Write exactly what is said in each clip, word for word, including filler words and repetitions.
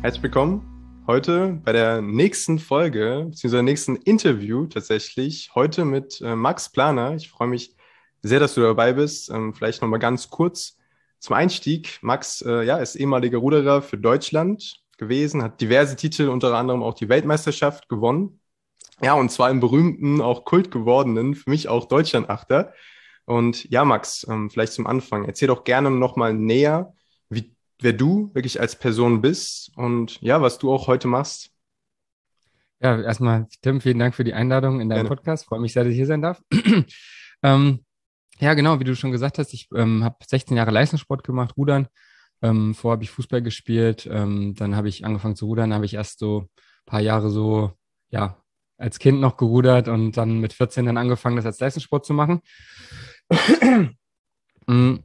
Herzlich willkommen heute bei der nächsten Folge, beziehungsweise nächsten Interview tatsächlich. Heute mit äh, Max Planer. Ich freue mich sehr, dass du dabei bist. Ähm, vielleicht nochmal ganz kurz zum Einstieg. Max äh, ja, ist ehemaliger Ruderer für Deutschland gewesen, hat diverse Titel, unter anderem auch die Weltmeisterschaft gewonnen. Ja, und zwar im berühmten, auch Kult gewordenen, für mich auch Deutschlandachter. Und ja, Max, ähm, vielleicht zum Anfang, erzähl doch gerne nochmal näher, wie, wer du wirklich als Person bist und ja, was du auch heute machst. Ja, erstmal, Tim, vielen Dank für die Einladung in deinem Gerne. Podcast. Freue mich sehr, dass ich hier sein darf. ähm, ja, genau, wie du schon gesagt hast, ich ähm, habe sechzehn Jahre Leistungssport gemacht, Rudern. Ähm, vorher habe ich Fußball gespielt. Ähm, dann habe ich angefangen zu rudern. Habe ich erst so ein paar Jahre so, ja, als Kind noch gerudert und dann mit vierzehn dann angefangen, das als Leistungssport zu machen. Mm,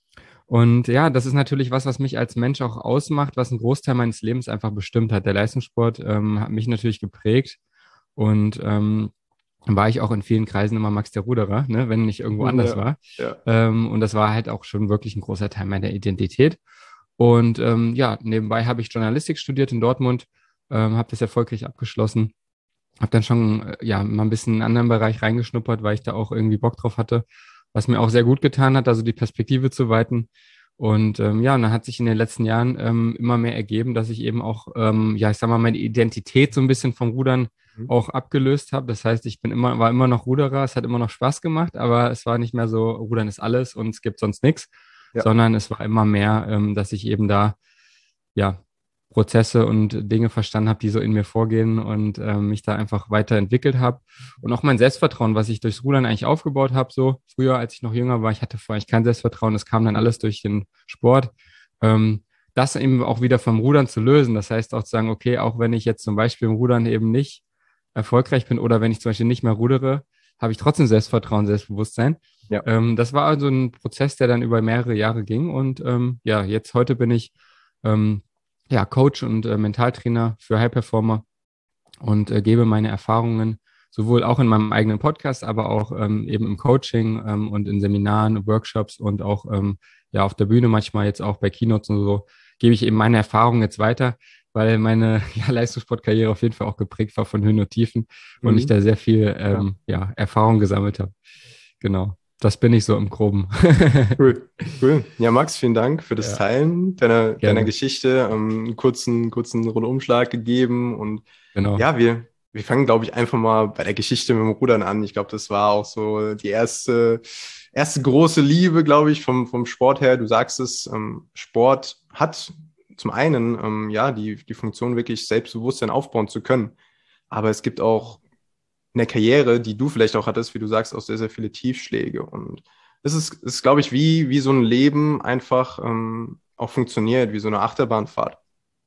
Und ja, das ist natürlich was, was mich als Mensch auch ausmacht, was einen Großteil meines Lebens einfach bestimmt hat. Der Leistungssport ähm, hat mich natürlich geprägt. Und ähm, war ich auch in vielen Kreisen immer Max der Ruderer, ne, wenn ich irgendwo anders Ja, war. ja. Ähm, und das war halt auch schon wirklich ein großer Teil meiner Identität. Und ähm, ja, nebenbei habe ich Journalistik studiert in Dortmund, ähm, habe das erfolgreich abgeschlossen, habe dann schon äh, ja mal ein bisschen in einen anderen Bereich reingeschnuppert, weil ich da auch irgendwie Bock drauf hatte, was mir auch sehr gut getan hat, also die Perspektive zu weiten. Und ähm, ja, und dann hat sich in den letzten Jahren ähm, immer mehr ergeben, dass ich eben auch, ähm, ja, ich sag mal, meine Identität so ein bisschen vom Rudern Mhm. auch abgelöst habe. Das heißt, ich bin immer, war immer noch Ruderer, es hat immer noch Spaß gemacht, aber es war nicht mehr so, Rudern ist alles und es gibt sonst nichts, Ja. sondern es war immer mehr, ähm, dass ich eben da, ja, Prozesse und Dinge verstanden habe, die so in mir vorgehen und ähm, mich da einfach weiterentwickelt habe. Und auch mein Selbstvertrauen, was ich durchs Rudern eigentlich aufgebaut habe, so früher, als ich noch jünger war, ich hatte vorher eigentlich kein Selbstvertrauen, das kam dann alles durch den Sport. Ähm, das eben auch wieder vom Rudern zu lösen. Das heißt auch zu sagen, okay, auch wenn ich jetzt zum Beispiel im Rudern eben nicht erfolgreich bin oder wenn ich zum Beispiel nicht mehr rudere, habe ich trotzdem Selbstvertrauen, Selbstbewusstsein. Ja. Ähm, das war also ein Prozess, der dann über mehrere Jahre ging. Und ähm, ja, jetzt heute bin ich ähm, ja, Coach und äh, Mentaltrainer für High Performer und äh, gebe meine Erfahrungen sowohl auch in meinem eigenen Podcast, aber auch ähm, eben im Coaching ähm, und in Seminaren, Workshops und auch ähm, ja auf der Bühne manchmal jetzt auch bei Keynotes und so gebe ich eben meine Erfahrungen jetzt weiter, weil meine ja, Leistungssportkarriere auf jeden Fall auch geprägt war von Höhen und Tiefen und ich Mhm. da sehr viel Ja. ähm, ja, Erfahrung gesammelt habe. Genau, das bin ich so im Groben. Cool. Cool. Ja, Max, vielen Dank für das Ja, Teilen deiner, deiner gerne. Geschichte. Ähm, einen kurzen, kurzen Rundumschlag gegeben. Und Genau. ja, wir, wir fangen, glaube ich, einfach mal bei der Geschichte mit dem Rudern an. Ich glaube, das war auch so die erste, erste große Liebe, glaube ich, vom, vom Sport her. Du sagst es, ähm, Sport hat zum einen, ähm, ja, die, die Funktion, wirklich Selbstbewusstsein aufbauen zu können. Aber es gibt auch in der Karriere, die du vielleicht auch hattest, wie du sagst, auch sehr, sehr viele Tiefschläge. Und es ist, ist glaube ich, wie, wie so ein Leben einfach ähm, auch funktioniert, wie so eine Achterbahnfahrt.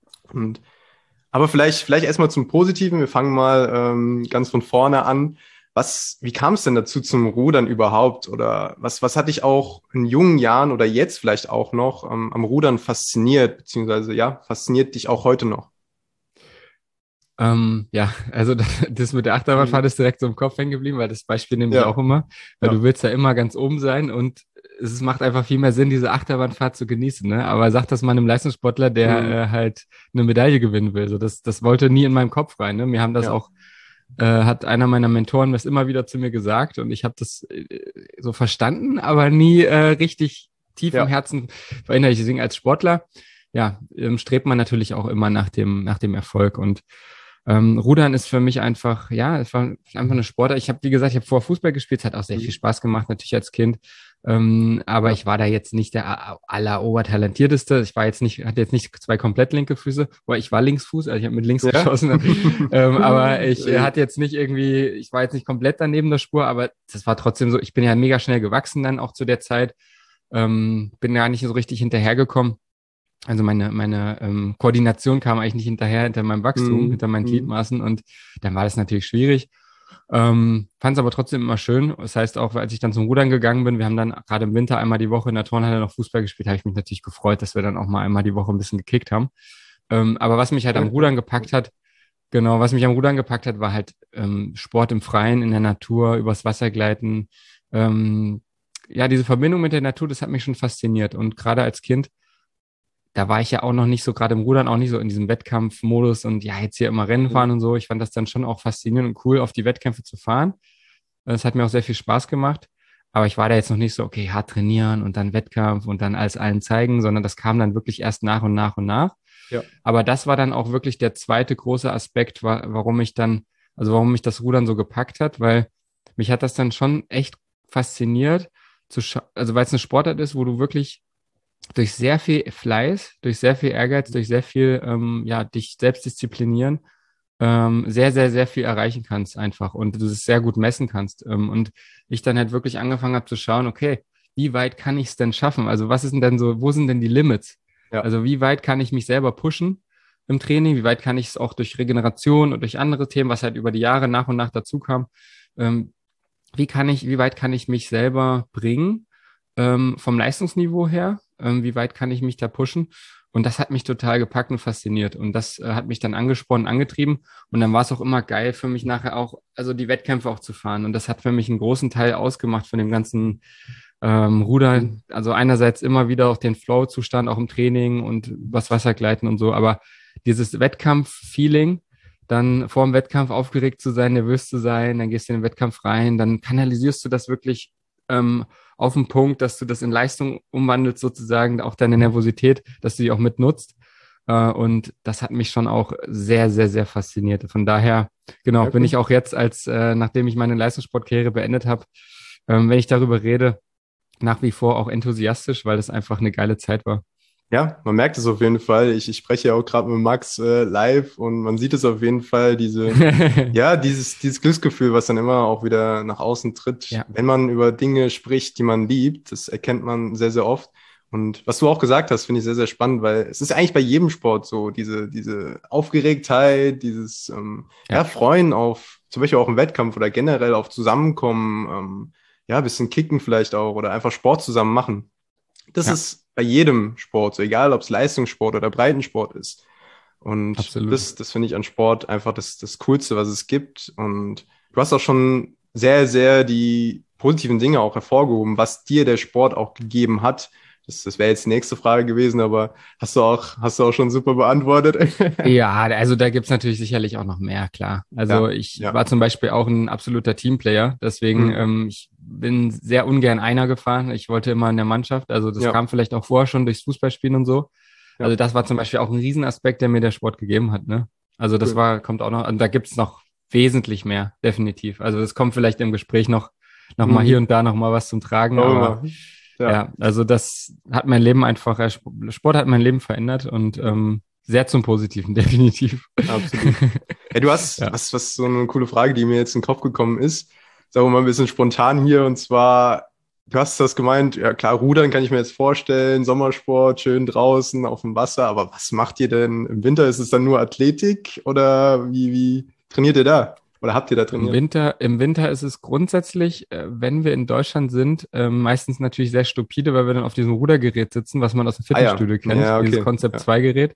Und aber vielleicht, vielleicht erstmal zum Positiven. Wir fangen mal ähm, ganz von vorne an. Was, wie kam es denn dazu zum Rudern überhaupt? Oder was, was hat dich auch in jungen Jahren oder jetzt vielleicht auch noch ähm, am Rudern fasziniert, beziehungsweise ja, fasziniert dich auch heute noch? Ähm, ja, also das, das mit der Achterbahnfahrt Mhm. ist direkt so im Kopf hängen geblieben, weil das Beispiel nehme ich auch Ja, immer, weil du ja. willst ja immer ganz oben sein und es macht einfach viel mehr Sinn, diese Achterbahnfahrt zu genießen, ne? Aber sag das mal einem Leistungssportler, der Mhm. äh, halt eine Medaille gewinnen will. So, das, das wollte nie in meinem Kopf rein, ne? Mir haben das Ja, auch, äh, hat einer meiner Mentoren das immer wieder zu mir gesagt und ich habe das äh, so verstanden, aber nie äh, richtig tief im ja. Herzen verinnerlicht. Deswegen als Sportler, ja, ähm, strebt man natürlich auch immer nach dem, nach dem Erfolg und ähm, Rudern ist für mich einfach, ja, es war einfach eine Sportart. Ich habe, wie gesagt, ich habe vor Fußball gespielt, es hat auch sehr viel Mhm. Spaß gemacht, natürlich als Kind. Ähm, aber Ja. ich war da jetzt nicht der a- allerobertalentierteste. Ich war jetzt nicht, hatte jetzt nicht zwei komplett linke Füße, aber ich war Linksfuß, also ich habe mit links Ja. geschossen. ähm, aber ich äh, Sehr gut. hatte jetzt nicht irgendwie, ich war jetzt nicht komplett daneben der Spur, aber das war trotzdem so, ich bin ja mega schnell gewachsen dann auch zu der Zeit. Ähm, bin ja nicht so richtig hinterhergekommen. Also meine, meine ähm, Koordination kam eigentlich nicht hinterher, hinter meinem Wachstum, Mhm. hinter meinen Mhm. Gliedmaßen und dann war das natürlich schwierig. Ähm, fand es aber trotzdem immer schön. Das heißt auch, als ich dann zum Rudern gegangen bin, wir haben dann gerade im Winter einmal die Woche in der Turnhalle noch Fußball gespielt, habe ich mich natürlich gefreut, dass wir dann auch mal einmal die Woche ein bisschen gekickt haben. Ähm, aber was mich halt am Ja, ja. Rudern gepackt hat, genau, was mich am Rudern gepackt hat, war halt ähm, Sport im Freien, in der Natur, übers Wasser gleiten. Ähm, ja, diese Verbindung mit der Natur, das hat mich schon fasziniert. Und gerade als Kind da war ich ja auch noch nicht so, gerade im Rudern, auch nicht so in diesem Wettkampfmodus und ja, jetzt hier immer Rennen fahren Mhm. und so. Ich fand das dann schon auch faszinierend und cool, auf die Wettkämpfe zu fahren. Es hat mir auch sehr viel Spaß gemacht. Aber ich war da jetzt noch nicht so, okay, hart trainieren und dann Wettkampf und dann alles allen zeigen, sondern das kam dann wirklich erst nach und nach und nach. Ja. Aber das war dann auch wirklich der zweite große Aspekt, wa warum ich dann, also warum mich das Rudern so gepackt hat, weil mich hat das dann schon echt fasziniert, zu scha- also weil es eine Sportart ist, wo du wirklich durch sehr viel Fleiß, durch sehr viel Ehrgeiz, durch sehr viel, ähm, ja, dich selbst disziplinieren, ähm, sehr, sehr, sehr viel erreichen kannst einfach und du es sehr gut messen kannst. Ähm, und ich dann halt wirklich angefangen habe zu schauen, okay, wie weit kann ich es denn schaffen? Also was ist denn denn so, wo sind denn die Limits? Ja. Also wie weit kann ich mich selber pushen im Training? Wie weit kann ich es auch durch Regeneration und durch andere Themen, was halt über die Jahre nach und nach dazu kam, ähm, wie kann ich, wie weit kann ich mich selber bringen, ähm, vom Leistungsniveau her? Ähm, wie weit kann ich mich da pushen? Und das hat mich total gepackt und fasziniert. Und das äh, hat mich dann angesprochen, angetrieben. Und dann war es auch immer geil für mich nachher auch, also die Wettkämpfe auch zu fahren. Und das hat für mich einen großen Teil ausgemacht von dem ganzen ähm, Rudern. Also einerseits immer wieder auch den Flow-Zustand, auch im Training und was Wassergleiten und so. Aber dieses Wettkampf-Feeling, dann vor dem Wettkampf aufgeregt zu sein, nervös zu sein, dann gehst du in den Wettkampf rein, dann kanalisierst du das wirklich ähm, auf den Punkt, dass du das in Leistung umwandelst, sozusagen, auch deine Nervosität, dass du die auch mitnutzt. Äh, und das hat mich schon auch sehr, sehr, sehr fasziniert. Von daher, genau, Ja, bin cool. ich auch jetzt, als äh, nachdem ich meine Leistungssportkarriere beendet habe, ähm, wenn ich darüber rede, nach wie vor auch enthusiastisch, weil das einfach eine geile Zeit war. Ja, man merkt es auf jeden Fall. Ich, ich spreche ja auch gerade mit Max äh, live und man sieht es auf jeden Fall, diese, ja, dieses, dieses Glücksgefühl, was dann immer auch wieder nach außen tritt, Ja, wenn man über Dinge spricht, die man liebt. Das erkennt man sehr, sehr oft. Und was du auch gesagt hast, finde ich sehr, sehr spannend, weil es ist eigentlich bei jedem Sport so, diese, diese Aufgeregtheit, dieses ähm, ja, ja, Freuen auf, zum Beispiel auch im Wettkampf oder generell auf Zusammenkommen, ähm, ja, ein bisschen kicken vielleicht auch oder einfach Sport zusammen machen. Das ja, ist bei jedem Sport so, egal ob es Leistungssport oder Breitensport ist. Und absolut. das, das finde ich an Sport einfach das, das Coolste, was es gibt. Und du hast auch schon sehr, sehr die positiven Dinge auch hervorgehoben, was dir der Sport auch gegeben hat. Das, das wäre jetzt die nächste Frage gewesen, aber hast du auch, hast du auch schon super beantwortet. Ja, also da gibt's natürlich sicherlich auch noch mehr, klar. Also Ja, ich ja. war zum Beispiel auch ein absoluter Teamplayer, deswegen Hm, ähm, ich bin sehr ungern einer gefahren. Ich wollte immer in der Mannschaft. Also das ja, kam vielleicht auch vorher schon durchs Fußballspielen und so. Also ja, das war zum Beispiel auch ein Riesenaspekt, der mir der Sport gegeben hat, ne? Also das cool. war, kommt auch noch, und da gibt's noch wesentlich mehr, definitiv. Also das kommt vielleicht im Gespräch noch, noch mal hier Hm, und da noch mal was zum Tragen, schauen wir aber mal. Ja, ja, also das hat mein Leben einfach, äh, Sport hat mein Leben verändert und ähm, sehr zum Positiven, definitiv. absolut. Ja, du hast, Ja. was, was so eine coole Frage, die mir jetzt in den Kopf gekommen ist, sagen wir mal ein bisschen spontan hier, und zwar, du hast das gemeint, ja klar, Rudern kann ich mir jetzt vorstellen, Sommersport, schön draußen auf dem Wasser, aber was macht ihr denn im Winter? Ist es dann nur Athletik oder wie, wie trainiert ihr da? Oder habt ihr da Im trainiert? Winter, im Winter ist es grundsätzlich, äh, wenn wir in Deutschland sind, äh, meistens natürlich sehr stupide, weil wir dann auf diesem Rudergerät sitzen, was man aus dem Ah ja, Fitnessstudio kennt, ja, dieses okay. Konzept Ja. zwei Gerät.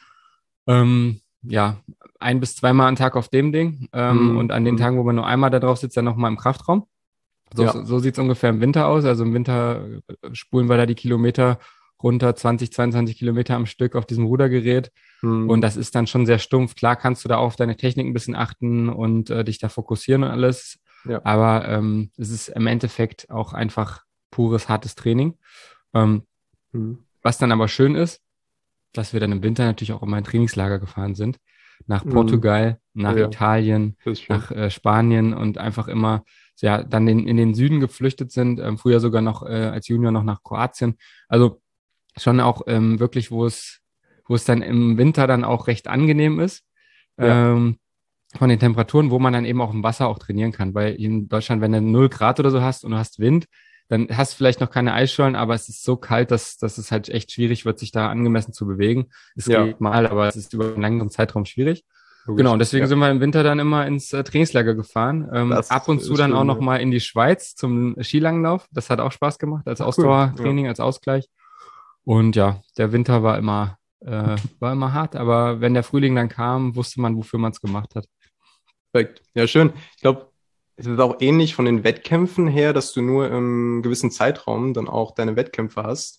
Ähm, ja, ein bis zweimal am Tag auf dem Ding. Ähm, und Hm, an den hm. Tagen, wo man nur einmal da drauf sitzt, dann nochmal im Kraftraum. So, Ja. so sieht es ungefähr im Winter aus. Also im Winter äh, spulen wir da die Kilometer runter, zwanzig, zweiundzwanzig Kilometer am Stück auf diesem Rudergerät. Und Hm, das ist dann schon sehr stumpf. Klar kannst du da auch auf deine Technik ein bisschen achten und äh, dich da fokussieren und alles. ja. Aber ähm, es ist im Endeffekt auch einfach pures, hartes Training. Ähm, Hm. was dann aber schön ist, dass wir dann im Winter natürlich auch immer in Trainingslager gefahren sind. Nach Hm. Portugal, Oh nach ja, Italien, das ist schön. nach äh, Spanien und einfach immer ja, dann in, in den Süden geflüchtet sind, ähm, früher sogar noch äh, als Junior noch nach Kroatien. Also schon auch ähm, wirklich, wo es, wo es dann im Winter dann auch recht angenehm ist, Ja, ähm, von den Temperaturen, wo man dann eben auch im Wasser auch trainieren kann. Weil in Deutschland, wenn du null Grad oder so hast und du hast Wind, dann hast du vielleicht noch keine Eisschollen, aber es ist so kalt, dass, dass es halt echt schwierig wird, sich da angemessen zu bewegen. Es ja, geht mal, aber es ist über einen längeren Zeitraum schwierig. Genau, logisch. und deswegen Ja, sind wir im Winter dann immer ins äh, Trainingslager gefahren. Ähm, ab das und zu ist dann auch schön, noch ja. mal in die Schweiz zum Skilanglauf. Das hat auch Spaß gemacht als Ach, cool. Ja. Ausdauertraining, als Ausgleich. Und ja, der Winter war immer, äh, war immer hart, aber wenn der Frühling dann kam, wusste man, wofür man es gemacht hat. Perfekt. Ja, schön. Ich glaube, es ist auch ähnlich von den Wettkämpfen her, dass du nur im gewissen Zeitraum dann auch deine Wettkämpfe hast.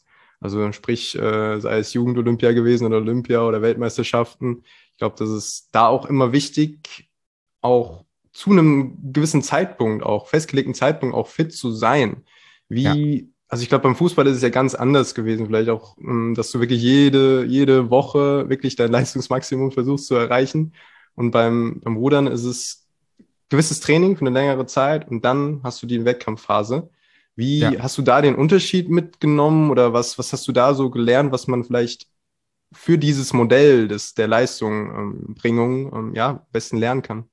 Also sprich, äh, sei es Jugend-Olympia gewesen oder Olympia oder Weltmeisterschaften. Ich glaube, das ist da auch immer wichtig, auch zu einem gewissen Zeitpunkt, auch festgelegten Zeitpunkt, auch fit zu sein. Ja. Wie, also ich glaube, beim Fußball ist es ja ganz anders gewesen. Vielleicht auch, ähm, dass du wirklich jede, jede Woche wirklich dein Leistungsmaximum versuchst zu erreichen. Und beim, beim Rudern ist es gewisses Training für eine längere Zeit und dann hast du die Wettkampfphase. Wie Ja. hast du da den Unterschied mitgenommen oder was, was hast du da so gelernt, was man vielleicht für dieses Modell des, der Leistungbringung, ähm, ja, am besten lernen kann?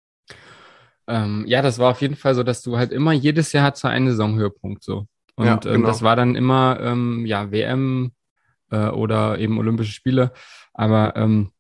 Ähm, ja, das war auf jeden Fall so, dass du halt immer jedes Jahr hat so einen Saisonhöhepunkt so. Ja, Und ähm, das genau. war dann immer ähm, ja W M äh, oder eben Olympische Spiele. Aber ähm,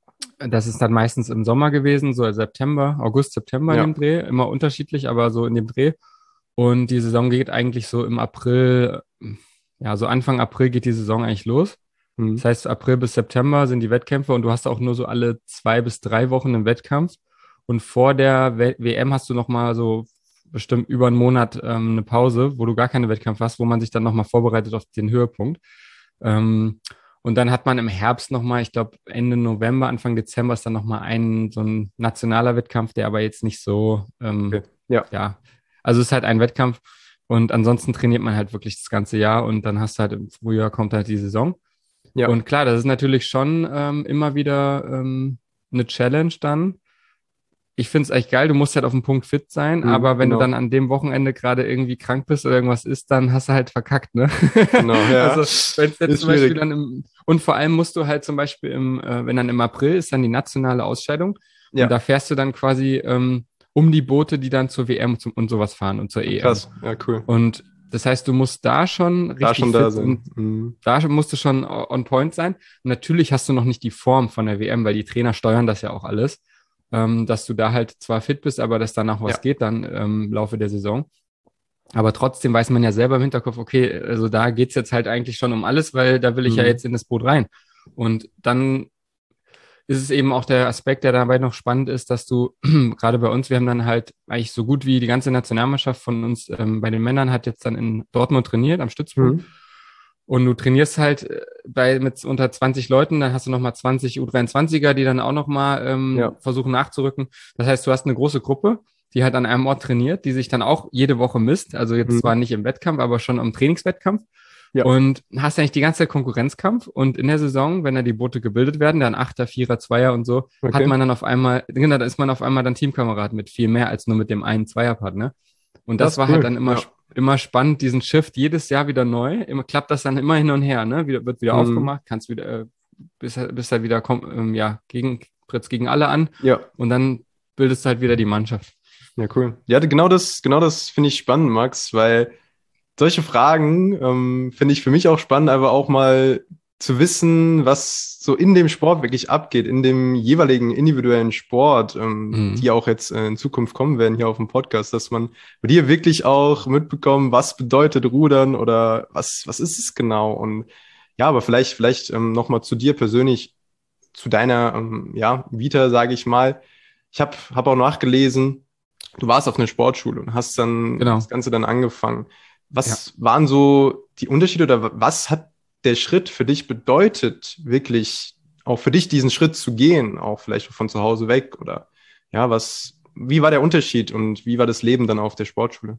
das ist dann meistens im Sommer gewesen, so September, August, September in dem Ja. Dreh, immer unterschiedlich, aber so in dem Dreh. Und die Saison geht eigentlich so im April, ja, so Anfang April geht die Saison eigentlich los. Mhm. Das heißt, April bis September sind die Wettkämpfe und du hast auch nur so alle zwei bis drei Wochen einen Wettkampf. Und vor der W M hast du nochmal so bestimmt über einen Monat ähm, eine Pause, wo du gar keine Wettkampf hast, wo man sich dann nochmal vorbereitet auf den Höhepunkt. Ähm, und dann hat man im Herbst nochmal, ich glaube Ende November, Anfang Dezember ist dann nochmal ein so ein nationaler Wettkampf, der aber jetzt nicht so, ähm, Okay. Ja. ja, also es ist halt ein Wettkampf und ansonsten trainiert man halt wirklich das ganze Jahr und dann hast du halt im Frühjahr kommt halt die Saison. Ja. Und klar, das ist natürlich schon ähm, immer wieder ähm, eine Challenge dann. Ich finde es echt geil, du musst halt auf den Punkt fit sein, Mhm. aber wenn du dann Genau. an dem Wochenende gerade irgendwie krank bist oder irgendwas ist, dann hast du halt verkackt, ne? Genau. Ja. Also wenn es jetzt Ist zum Beispiel schwierig. dann im, und vor allem musst du halt zum Beispiel im, äh, wenn dann im April ist dann die nationale Ausscheidung und Ja. da fährst du dann quasi ähm, um die Boote, die dann zur W M und, zum, und sowas fahren und zur E M. Krass. Ja, cool. Und das heißt, du musst da schon Da richtig schon da fit sein. und Mhm. da musst du schon on point sein. Und natürlich hast du noch nicht die Form von der W M, weil die Trainer steuern das ja auch alles, ähm, dass du da halt zwar fit bist, aber dass danach was Ja. geht dann ähm, im Laufe der Saison. Aber trotzdem weiß man ja selber im Hinterkopf, okay, also da geht's jetzt halt eigentlich schon um alles, weil da will ich ja Mhm. jetzt in das Boot rein. Und dann ist es eben auch der Aspekt, der dabei noch spannend ist, dass du gerade bei uns, wir haben dann halt eigentlich so gut wie die ganze Nationalmannschaft von uns ähm, bei den Männern hat jetzt dann in Dortmund trainiert am Stützpunkt. Mhm. Und du trainierst halt äh, bei mit unter zwanzig Leuten, dann hast du nochmal zwanzig U dreiundzwanziger, die dann auch nochmal ähm, Ja. versuchen nachzurücken. Das heißt, du hast eine große Gruppe, die halt an einem Ort trainiert, die sich dann auch jede Woche misst. Also jetzt zwar Mhm. nicht im Wettkampf, aber schon am Trainingswettkampf. Ja. Und hast eigentlich die ganze Zeit Konkurrenzkampf. Und in der Saison, wenn da die Boote gebildet werden, dann Achter, Vierer, Zweier und so, hat Okay. man dann auf einmal, genau, da ist man auf einmal dann Teamkamerad mit viel mehr als nur mit dem einen Zweierpartner. Und Das das ist war halt cool. dann immer, Ja. immer spannend, diesen Shift jedes Jahr wieder neu. Immer klappt das dann immer hin und her, ne? Wieder, wird wieder Mhm. aufgemacht, kannst wieder, äh, bist, halt- bist halt wieder, komm, ähm, ja, gegen, trittst gegen alle an Ja. und dann bildest du halt wieder die Mannschaft. Ja, cool. Ja, genau das, genau das finde ich spannend, Max, weil solche Fragen ähm, finde ich für mich auch spannend, aber auch mal zu wissen, was so in dem Sport wirklich abgeht, in dem jeweiligen individuellen Sport, ähm, Mhm. die auch jetzt äh, in Zukunft kommen werden hier auf dem Podcast, dass man bei dir wirklich auch mitbekommt, was bedeutet Rudern oder was, was ist es genau? Und ja, aber vielleicht, vielleicht ähm, nochmal zu dir persönlich, zu deiner ähm, ja, Vita, sage ich mal. Ich habe hab auch nachgelesen, du warst auf einer Sportschule und hast dann das Genau, Ganze dann angefangen. ja. Was waren so die Unterschiede oder was hat der Schritt für dich bedeutet, wirklich auch für dich diesen Schritt zu gehen, auch vielleicht von zu Hause weg oder ja, was, wie war der Unterschied und wie war das Leben dann auf der Sportschule?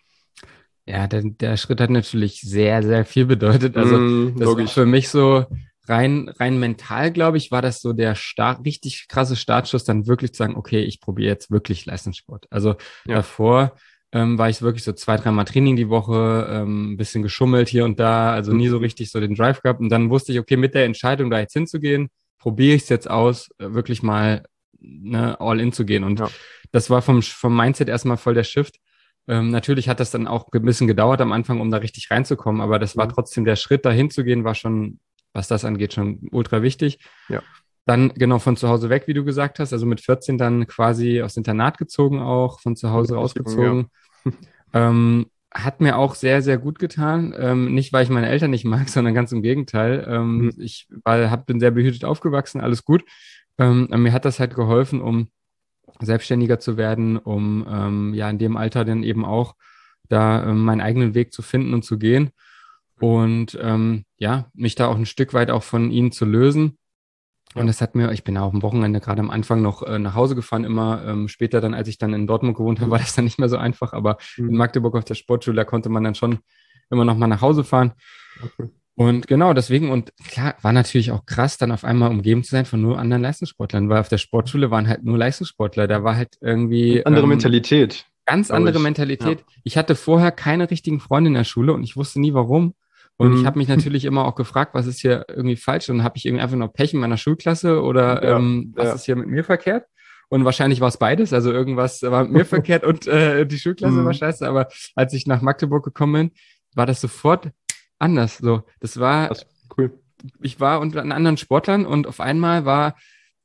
Ja, der, der Schritt hat natürlich sehr, sehr viel bedeutet. Also Mm, das war logisch. für mich so rein, rein mental, glaube ich, war das so der Start, richtig krasse Startschuss, dann wirklich zu sagen, okay, ich probiere jetzt wirklich Leistungssport. Also Ja. davor ähm, war ich wirklich so zwei, dreimal Training die Woche, ähm, ein bisschen geschummelt hier und da, also nie so Mhm. richtig so den Drive gehabt. Und dann wusste ich, okay, mit der Entscheidung, da jetzt hinzugehen, probiere ich es jetzt aus, äh, wirklich mal ne, all in zu gehen. Und Ja. das war vom, vom Mindset erstmal voll der Shift. Ähm, natürlich hat das dann auch ein bisschen gedauert am Anfang, um da richtig reinzukommen, aber das war Mhm. trotzdem der Schritt, dahin zu gehen, war schon, was das angeht, schon ultra wichtig. Ja. Dann genau von zu Hause weg, wie du gesagt hast, also mit vierzehn dann quasi aufs Internat gezogen auch, von zu Hause Richtig jung, ja. rausgezogen. Ähm, hat mir auch sehr, sehr gut getan. Ähm, nicht, weil ich meine Eltern nicht mag, sondern ganz im Gegenteil. Ähm, Mhm. ich war, hab, bin sehr behütet aufgewachsen, alles gut. Ähm, mir hat das halt geholfen, um selbstständiger zu werden, um ähm, ja in dem Alter dann eben auch da ähm, meinen eigenen Weg zu finden und zu gehen. und ähm, ja, mich da auch ein Stück weit auch von ihnen zu lösen. Ja. Und das hat mir, ich bin auch am Wochenende gerade am Anfang noch äh, nach Hause gefahren, immer ähm, später dann, als ich dann in Dortmund gewohnt habe, war das dann nicht mehr so einfach, aber in Mhm. Magdeburg auf der Sportschule, da konnte man dann schon immer noch mal nach Hause fahren. Okay. Und genau deswegen, und klar, war natürlich auch krass, dann auf einmal umgeben zu sein von nur anderen Leistungssportlern, weil auf der Sportschule waren halt nur Leistungssportler. Da war halt irgendwie Andere ähm, Mentalität, ganz glaube andere ich. Ja. Mentalität. Ich hatte vorher keine richtigen Freunde in der Schule und ich wusste nie warum. Und ich habe Mhm. mich natürlich immer auch gefragt, was ist hier irgendwie falsch? Und habe ich irgendwie einfach noch Pech in meiner Schulklasse oder Ja, ähm, was ja. ist hier mit mir verkehrt? Und wahrscheinlich war es beides. Also irgendwas war mit mir verkehrt und äh, die Schulklasse war Mhm. scheiße. Aber als ich nach Magdeburg gekommen bin, war das sofort anders. So, das war, Das cool. ich war unter anderen Sportlern und auf einmal war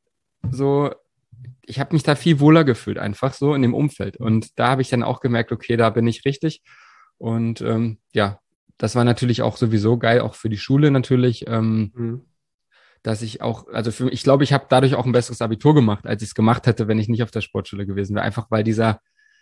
so, ich habe mich da viel wohler gefühlt, einfach so in dem Umfeld. Und da habe ich dann auch gemerkt, okay, da bin ich richtig. Und ähm, ja, das war natürlich auch sowieso geil, auch für die Schule natürlich, ähm, Mhm. dass ich auch, also für, ich glaube, ich habe dadurch auch ein besseres Abitur gemacht, als ich es gemacht hätte, wenn ich nicht auf der Sportschule gewesen wäre. Einfach weil dieser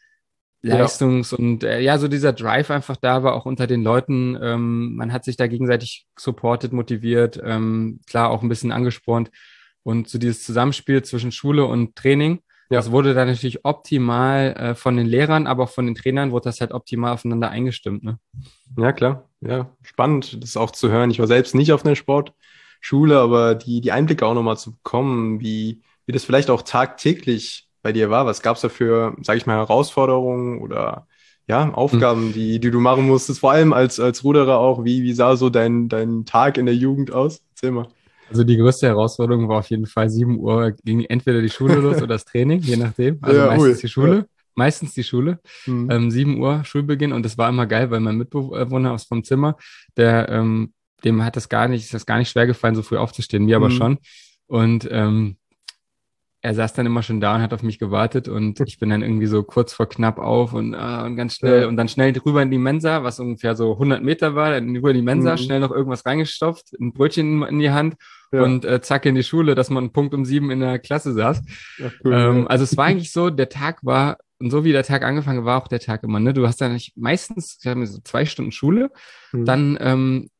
Ja. Leistungs- und äh, ja, so dieser Drive einfach da war, auch unter den Leuten. Ähm, man hat sich da gegenseitig supportet, motiviert, ähm, klar auch ein bisschen angespornt. Und so dieses Zusammenspiel zwischen Schule und Training, das Ja. wurde dann natürlich optimal äh, von den Lehrern, aber auch von den Trainern wurde das halt optimal aufeinander eingestimmt. Ne? Ja, klar. Ja, spannend, das auch zu hören. Ich war selbst nicht auf einer Sportschule, aber die, die Einblicke auch nochmal zu bekommen, wie, wie das vielleicht auch tagtäglich bei dir war. Was gab es da für, sag ich mal, Herausforderungen oder ja, Hm. Aufgaben, die, die du machen musstest, vor allem als, als Ruderer auch. Wie, wie sah so dein, dein Tag in der Jugend aus? Erzähl mal. Also die größte Herausforderung war auf jeden Fall sieben Uhr ging entweder die Schule los oder das Training, je nachdem. Also Ja, meistens ui. die Ja. Schule, meistens die Schule. Hm. Ähm, sieben Uhr Schulbeginn und das war immer geil, weil mein Mitbewohner aus vom Zimmer, der ähm, dem hat das gar nicht, ist das gar nicht schwer gefallen, so früh aufzustehen, mir aber Hm. schon. Und ähm, er saß dann immer schon da und hat auf mich gewartet und ich bin dann irgendwie so kurz vor knapp auf und, äh, und ganz schnell Ja. und dann schnell rüber in die Mensa, was ungefähr so hundert Meter war, dann rüber in die Mensa, Hm. schnell noch irgendwas reingestopft, ein Brötchen in die Hand Ja. und äh, zack in die Schule, dass man einen Punkt um sieben in der Klasse saß. Ach, cool, Ähm, ja. also es war eigentlich so, der Tag war, und so wie der Tag angefangen war, auch der Tag immer, ne? Du hast dann nicht, meistens, ich habe so zwei Stunden Schule, Hm. dann ähm,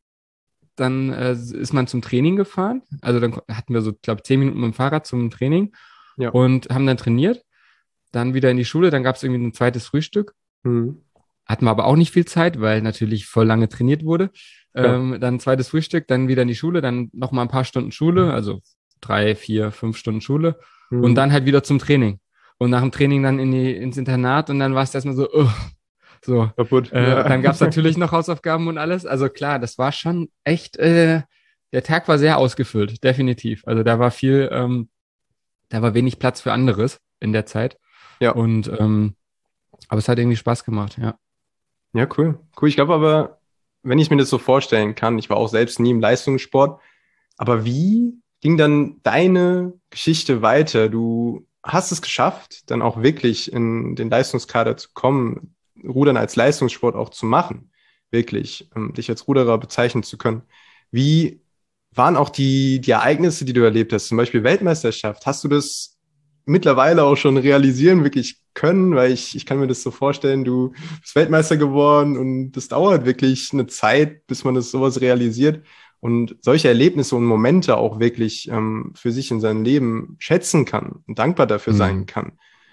dann äh, ist man zum Training gefahren. Also dann hatten wir so, glaube zehn Minuten mit dem Fahrrad zum Training Ja. und haben dann trainiert. Dann wieder in die Schule, dann gab es irgendwie ein zweites Frühstück. Hm. Hatten wir aber auch nicht viel Zeit, weil natürlich voll lange trainiert wurde. Klar. Ähm, dann ein zweites Frühstück, dann wieder in die Schule, dann nochmal ein paar Stunden Schule, also drei, vier, fünf Stunden Schule und Hm. dann halt wieder zum Training. Und nach dem Training dann in die, ins Internat und dann war es erstmal so, uh, so. Kaputt. Äh, Ja. dann gab es natürlich noch Hausaufgaben und alles. Also klar, das war schon echt, äh, der Tag war sehr ausgefüllt, definitiv. Also da war viel, ähm, da war wenig Platz für anderes in der Zeit. Ja. Und ähm, aber es hat irgendwie Spaß gemacht, ja. Ja, cool. Cool. Ich glaube aber, wenn ich mir das so vorstellen kann, ich war auch selbst nie im Leistungssport, aber wie ging dann deine Geschichte weiter? Du hast es geschafft, dann auch wirklich in den Leistungskader zu kommen, Rudern als Leistungssport auch zu machen, wirklich, ähm, dich als Ruderer bezeichnen zu können. Wie waren auch die, die Ereignisse, die du erlebt hast, zum Beispiel Weltmeisterschaft? Hast du das mittlerweile auch schon realisieren wirklich können? Weil ich, ich kann mir das so vorstellen, du bist Weltmeister geworden und das dauert wirklich eine Zeit, bis man das sowas realisiert und solche Erlebnisse und Momente auch wirklich ähm, für sich in seinem Leben schätzen kann und dankbar dafür sein Mhm. kann.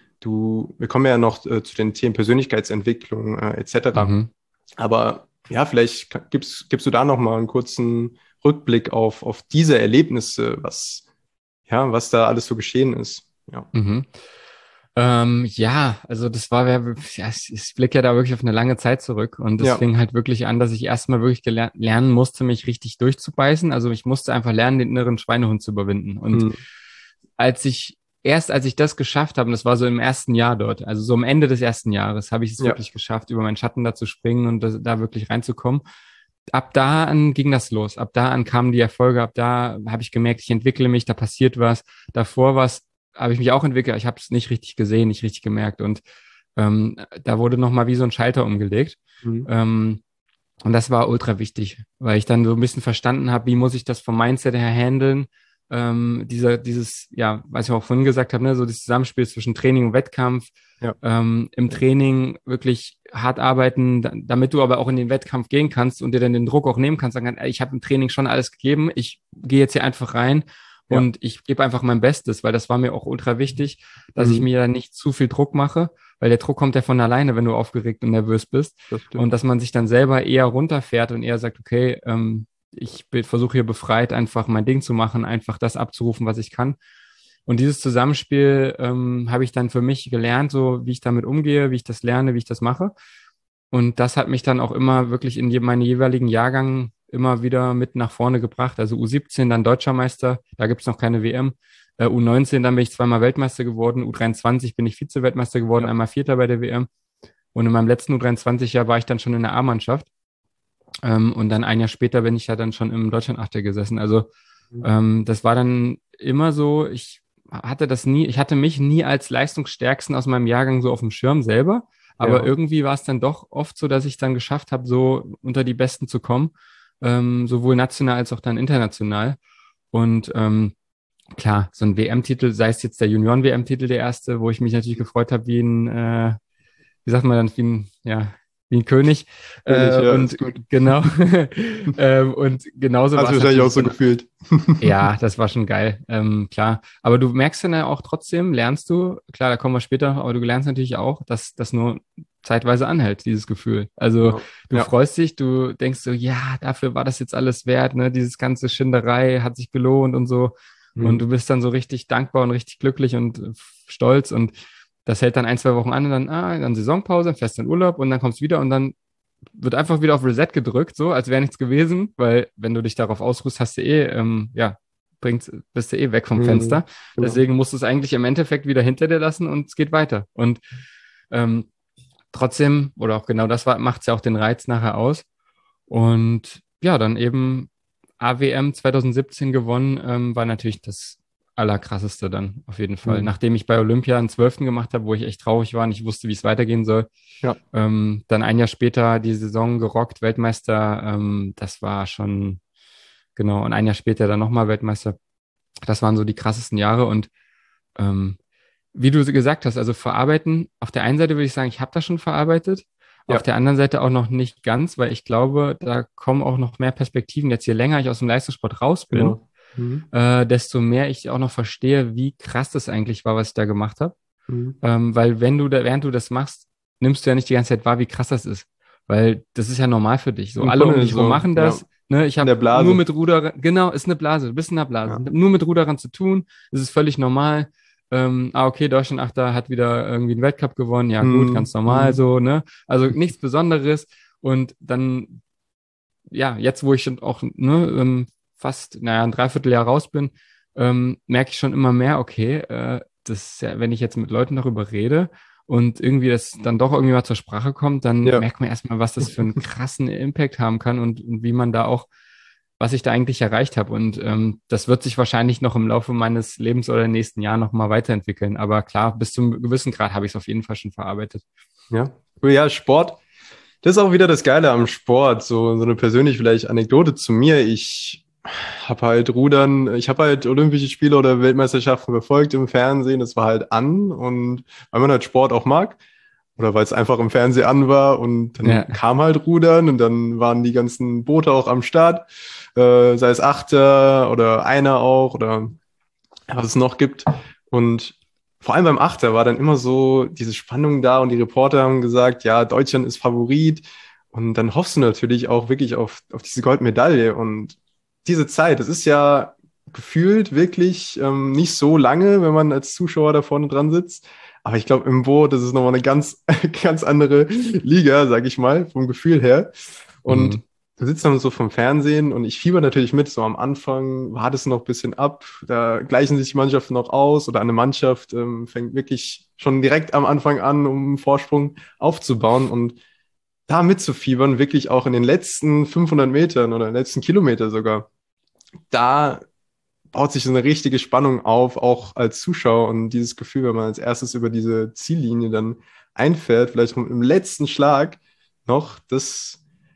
Du, wir kommen ja noch äh, zu den Themen Persönlichkeitsentwicklung äh, et cetera. Mhm. Aber ja, vielleicht ka- gibst, gibst du da noch mal einen kurzen Rückblick auf, auf diese Erlebnisse, was, ja, was da alles so geschehen ist. Ja. Mhm. Ähm, ja, also das war, ja, ich ich blicke ja da wirklich auf eine lange Zeit zurück und es Ja. fing halt wirklich an, dass ich erstmal wirklich gelernt, lernen musste, mich richtig durchzubeißen. Also ich musste einfach lernen, den inneren Schweinehund zu überwinden. Und Hm. als ich, erst als ich das geschafft habe, und das war so im ersten Jahr dort, also so am Ende des ersten Jahres, habe ich es Ja. wirklich geschafft, über meinen Schatten da zu springen und das, da wirklich reinzukommen. Ab da an ging das los. Ab da an kamen die Erfolge. Ab da habe ich gemerkt, ich entwickle mich, da passiert was. Davor war es, habe ich mich auch entwickelt. Ich habe es nicht richtig gesehen, nicht richtig gemerkt. Und ähm, da wurde nochmal wie so ein Schalter umgelegt. Hm. Ähm, und das war ultra wichtig, weil ich dann so ein bisschen verstanden habe, wie muss ich das vom Mindset her handeln, ähm, dieser, dieses, ja, was ich auch vorhin gesagt habe, ne, so das Zusammenspiel zwischen Training und Wettkampf, Ja. ähm, im Training wirklich hart arbeiten, da, damit du aber auch in den Wettkampf gehen kannst und dir dann den Druck auch nehmen kannst, sagen, ey, ich habe im Training schon alles gegeben, ich gehe jetzt hier einfach rein Ja. und ich gebe einfach mein Bestes, weil das war mir auch ultra wichtig, dass ich Mhm. mir da nicht zu viel Druck mache, weil der Druck kommt ja von alleine, wenn du aufgeregt und nervös bist. Das Und stimmt. dass man sich dann selber eher runterfährt und eher sagt, okay, ähm, ich versuche hier befreit einfach mein Ding zu machen, einfach das abzurufen, was ich kann. Und dieses Zusammenspiel ähm, habe ich dann für mich gelernt, so wie ich damit umgehe, wie ich das lerne, wie ich das mache. Und das hat mich dann auch immer wirklich in je, meine jeweiligen Jahrgängen immer wieder mit nach vorne gebracht. Also U siebzehn, dann Deutscher Meister, da gibt's noch keine W M. Äh, U neunzehn, dann bin ich zweimal Weltmeister geworden. U dreiundzwanzig bin ich Vize-Weltmeister geworden, Ja. einmal Vierter bei der W M. Und in meinem letzten U dreiundzwanzig-Jahr war ich dann schon in der A-Mannschaft. Ähm, und dann ein Jahr später bin ich ja dann schon im Deutschland-Achter gesessen. Also Mhm. ähm, das war dann immer so, ich hatte das nie, ich hatte mich nie als leistungsstärksten aus meinem Jahrgang so auf dem Schirm selber. Aber Ja. irgendwie war es dann doch oft so, dass ich dann geschafft habe, so unter die Besten zu kommen, ähm, sowohl national als auch dann international. Und ähm, klar, so ein W M-Titel, sei es jetzt der Junioren-W M-Titel, der erste, wo ich mich natürlich gefreut habe, wie ein, äh, wie sagt man dann, wie ein, ja, wie ein König. König, Äh, ja, und ist gut. genau, ähm, und genauso Hast war du es wahrscheinlich auch natürlich so dann, gefühlt. ja, das war schon geil, ähm, klar. Aber du merkst dann ja auch trotzdem, lernst du, klar, da kommen wir später, aber du lernst natürlich auch, dass das nur zeitweise anhält, dieses Gefühl. Also Ja. du Ja. freust dich, du denkst so, ja, dafür war das jetzt alles wert, ne? Dieses ganze Schinderei hat sich gelohnt und so. Und Mhm. du bist dann so richtig dankbar und richtig glücklich und äh, stolz. Und das hält dann ein, zwei Wochen an und dann, ah, dann Saisonpause, dann fährst du in Urlaub und dann kommst du wieder und dann wird einfach wieder auf Reset gedrückt, so als wäre nichts gewesen, weil wenn du dich darauf ausruhst, hast du eh, ähm, ja, bringt, bist du eh weg vom Mhm. Fenster. Genau. Deswegen musst du es eigentlich im Endeffekt wieder hinter dir lassen und es geht weiter. Und ähm, trotzdem, oder auch genau das macht es ja auch den Reiz nachher aus. Und ja, dann eben A W M zwanzig siebzehn gewonnen, ähm, war natürlich das Allerkrasseste dann auf jeden Fall. Mhm. Nachdem ich bei Olympia einen Zwölften gemacht habe, wo ich echt traurig war und ich wusste, wie es weitergehen soll, Ja. ähm, dann ein Jahr später die Saison gerockt, Weltmeister, ähm, das war schon, genau, und ein Jahr später dann nochmal Weltmeister. Das waren so die krassesten Jahre und ähm, wie du gesagt hast, also verarbeiten, auf der einen Seite würde ich sagen, ich habe das schon verarbeitet, auf Ja. der anderen Seite auch noch nicht ganz, weil ich glaube, da kommen auch noch mehr Perspektiven. Jetzt je länger ich aus dem Leistungssport raus bin, Genau. Mhm. äh, desto mehr ich auch noch verstehe, wie krass das eigentlich war, was ich da gemacht habe. Mhm. Ähm, weil wenn du da, während du das machst, nimmst du ja nicht die ganze Zeit wahr, wie krass das ist. Weil das ist ja normal für dich. So Im alle um Tunnel dich rum so, machen ja. das. Ne? Ich In habe der nur Blase. mit Ruderern, genau, ist eine Blase, du bist in der Blase. Ja. Nur mit Ruderern zu tun, das ist völlig normal. Ähm, ah, okay, Deutschland-Achter hat wieder irgendwie einen Weltcup gewonnen. Ja, gut, Mhm. ganz normal Mhm. so, ne? Also nichts Besonderes. Und dann, ja, jetzt, wo ich schon auch ne, ähm, fast, naja, ein Dreivierteljahr raus bin, ähm, merke ich schon immer mehr, okay, äh, das ist ja, wenn ich jetzt mit Leuten darüber rede und irgendwie das dann doch irgendwie mal zur Sprache kommt, dann Ja. merkt man erstmal, was das für einen krassen Impact haben kann und, und wie man da auch, was ich da eigentlich erreicht habe. Und ähm, das wird sich wahrscheinlich noch im Laufe meines Lebens oder in den nächsten Jahren nochmal weiterentwickeln. Aber klar, bis zum gewissen Grad habe ich es auf jeden Fall schon verarbeitet. Ja. Ja, Sport. Das ist auch wieder das Geile am Sport. So, so eine persönliche vielleicht Anekdote zu mir. Ich habe halt Rudern, ich habe halt Olympische Spiele oder Weltmeisterschaften verfolgt im Fernsehen. Das war halt an und weil man halt Sport auch mag oder weil es einfach im Fernsehen an war und dann Ja, kam halt Rudern und dann waren die ganzen Boote auch am Start, äh, sei es Achter oder Einer auch oder was es noch gibt. Und vor allem beim Achter war dann immer so diese Spannung da und die Reporter haben gesagt, ja, Deutschland ist Favorit. Und dann hoffst du natürlich auch wirklich auf, auf diese Goldmedaille. Und diese Zeit, das ist ja gefühlt wirklich ähm, nicht so lange, wenn man als Zuschauer da vorne dran sitzt. Aber ich glaube, im Boot, das ist nochmal eine ganz, ganz andere Liga, sag ich mal, vom Gefühl her. Und mhm. du sitzt dann so vom Fernsehen und ich fieber natürlich mit. So am Anfang war das noch ein bisschen ab. Da gleichen sich die Mannschaften noch aus oder eine Mannschaft ähm, fängt wirklich schon direkt am Anfang an, um einen Vorsprung aufzubauen und da mitzufiebern, wirklich auch in den letzten fünfhundert Metern oder letzten Kilometer sogar. Da baut sich so eine richtige Spannung auf, auch als Zuschauer und dieses Gefühl, wenn man als erstes über diese Ziellinie dann einfährt, vielleicht im letzten Schlag noch, das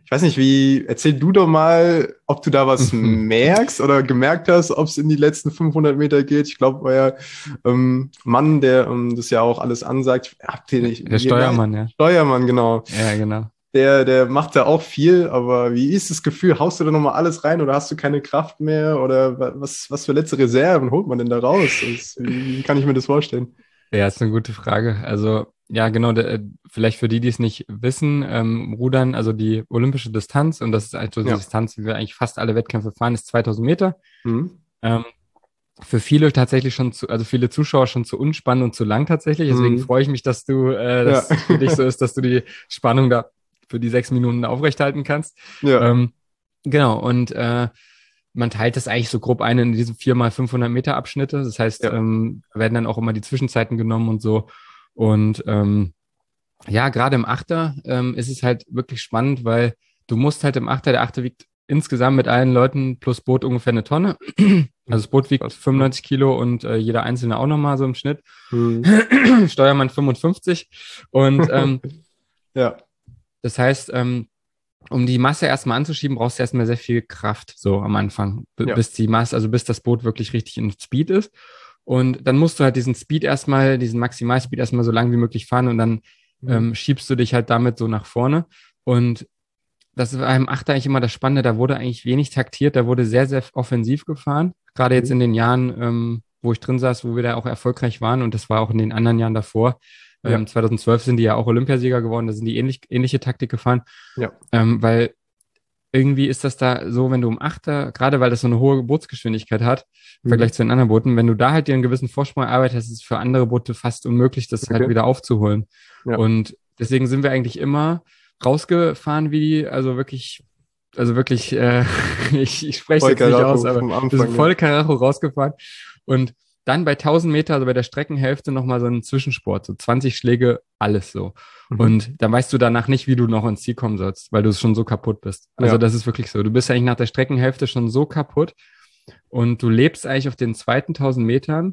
Ich weiß nicht, wie, erzähl du doch mal, ob du da was merkst oder gemerkt hast, ob es in die letzten fünfhundert Meter geht. Ich glaube, euer ähm, Mann, der ähm, das ja auch alles ansagt, habt ihr nicht, Der Steuermann, ja. Steuermann, genau. Ja, genau. Der, der macht da auch viel, aber wie ist das Gefühl? Haust du da nochmal alles rein oder hast du keine Kraft mehr? Oder was, was für letzte Reserven holt man denn da raus? Das, wie, wie kann ich mir das vorstellen? Ja, ist eine gute Frage. Also, ja, genau, der, vielleicht für die, die es nicht wissen, ähm, Rudern, also die olympische Distanz, und das ist also die Ja. Distanz, die wir eigentlich fast alle Wettkämpfe fahren, ist zweitausend Meter. Mhm. Ähm, für viele tatsächlich schon zu, also viele Zuschauer schon zu unspannend und zu lang tatsächlich. Deswegen Mhm. freue ich mich, dass du, äh, Ja. dass für dich so ist, dass du die Spannung da für die sechs Minuten aufrechthalten kannst. Ja. Ähm, genau, und äh, man teilt das eigentlich so grob ein in diesen vier mal fünfhundert Meter Abschnitte. Das heißt, Ja. ähm, werden dann auch immer die Zwischenzeiten genommen und so. Und ähm, ja, gerade im Achter ähm, ist es halt wirklich spannend, weil du musst halt im Achter, der Achter wiegt insgesamt mit allen Leuten plus Boot ungefähr eine Tonne. Also das Boot wiegt fünfundneunzig Kilo und äh, jeder Einzelne auch nochmal so im Schnitt. Mhm. Steuermann fünfundfünfzig. Und ähm, Ja. das heißt, ähm, um die Masse erstmal anzuschieben, brauchst du erstmal sehr viel Kraft, so am Anfang, b- Ja. bis die Masse, also bis das Boot wirklich richtig in Speed ist. Und dann musst du halt diesen Speed erstmal, diesen Maximalspeed erstmal so lang wie möglich fahren und dann Mhm. ähm, schiebst du dich halt damit so nach vorne. Und das war im Achter eigentlich immer das Spannende, da wurde eigentlich wenig taktiert, da wurde sehr, sehr offensiv gefahren. Gerade jetzt Mhm. in den Jahren, ähm, wo ich drin saß, wo wir da auch erfolgreich waren, und das war auch in den anderen Jahren davor. Ähm, Ja. zweitausendzwölf sind die ja auch Olympiasieger geworden, da sind die ähnlich, ähnliche Taktik gefahren. Ja. Ähm, weil irgendwie ist das da so, wenn du um Achter, gerade weil das so eine hohe Bootsgeschwindigkeit hat, im Mhm. Vergleich zu den anderen Booten, wenn du da halt dir einen gewissen Vorsprung erarbeitest, ist es für andere Boote fast unmöglich, das halt Okay. wieder aufzuholen. Ja. Und deswegen sind wir eigentlich immer rausgefahren, wie die, also wirklich, also wirklich, äh, ich, ich spreche es jetzt nicht Vollkaracho aus, aber vom wir Anfang. sind Ja. voll Karacho rausgefahren und dann bei tausend Meter, also bei der Streckenhälfte nochmal so einen Zwischensport, so zwanzig Schläge, alles so. Mhm. Und dann weißt du danach nicht, wie du noch ins Ziel kommen sollst, weil du schon so kaputt bist. Also Ja. das ist wirklich so. Du bist eigentlich nach der Streckenhälfte schon so kaputt und du lebst eigentlich auf den zweiten tausend Metern,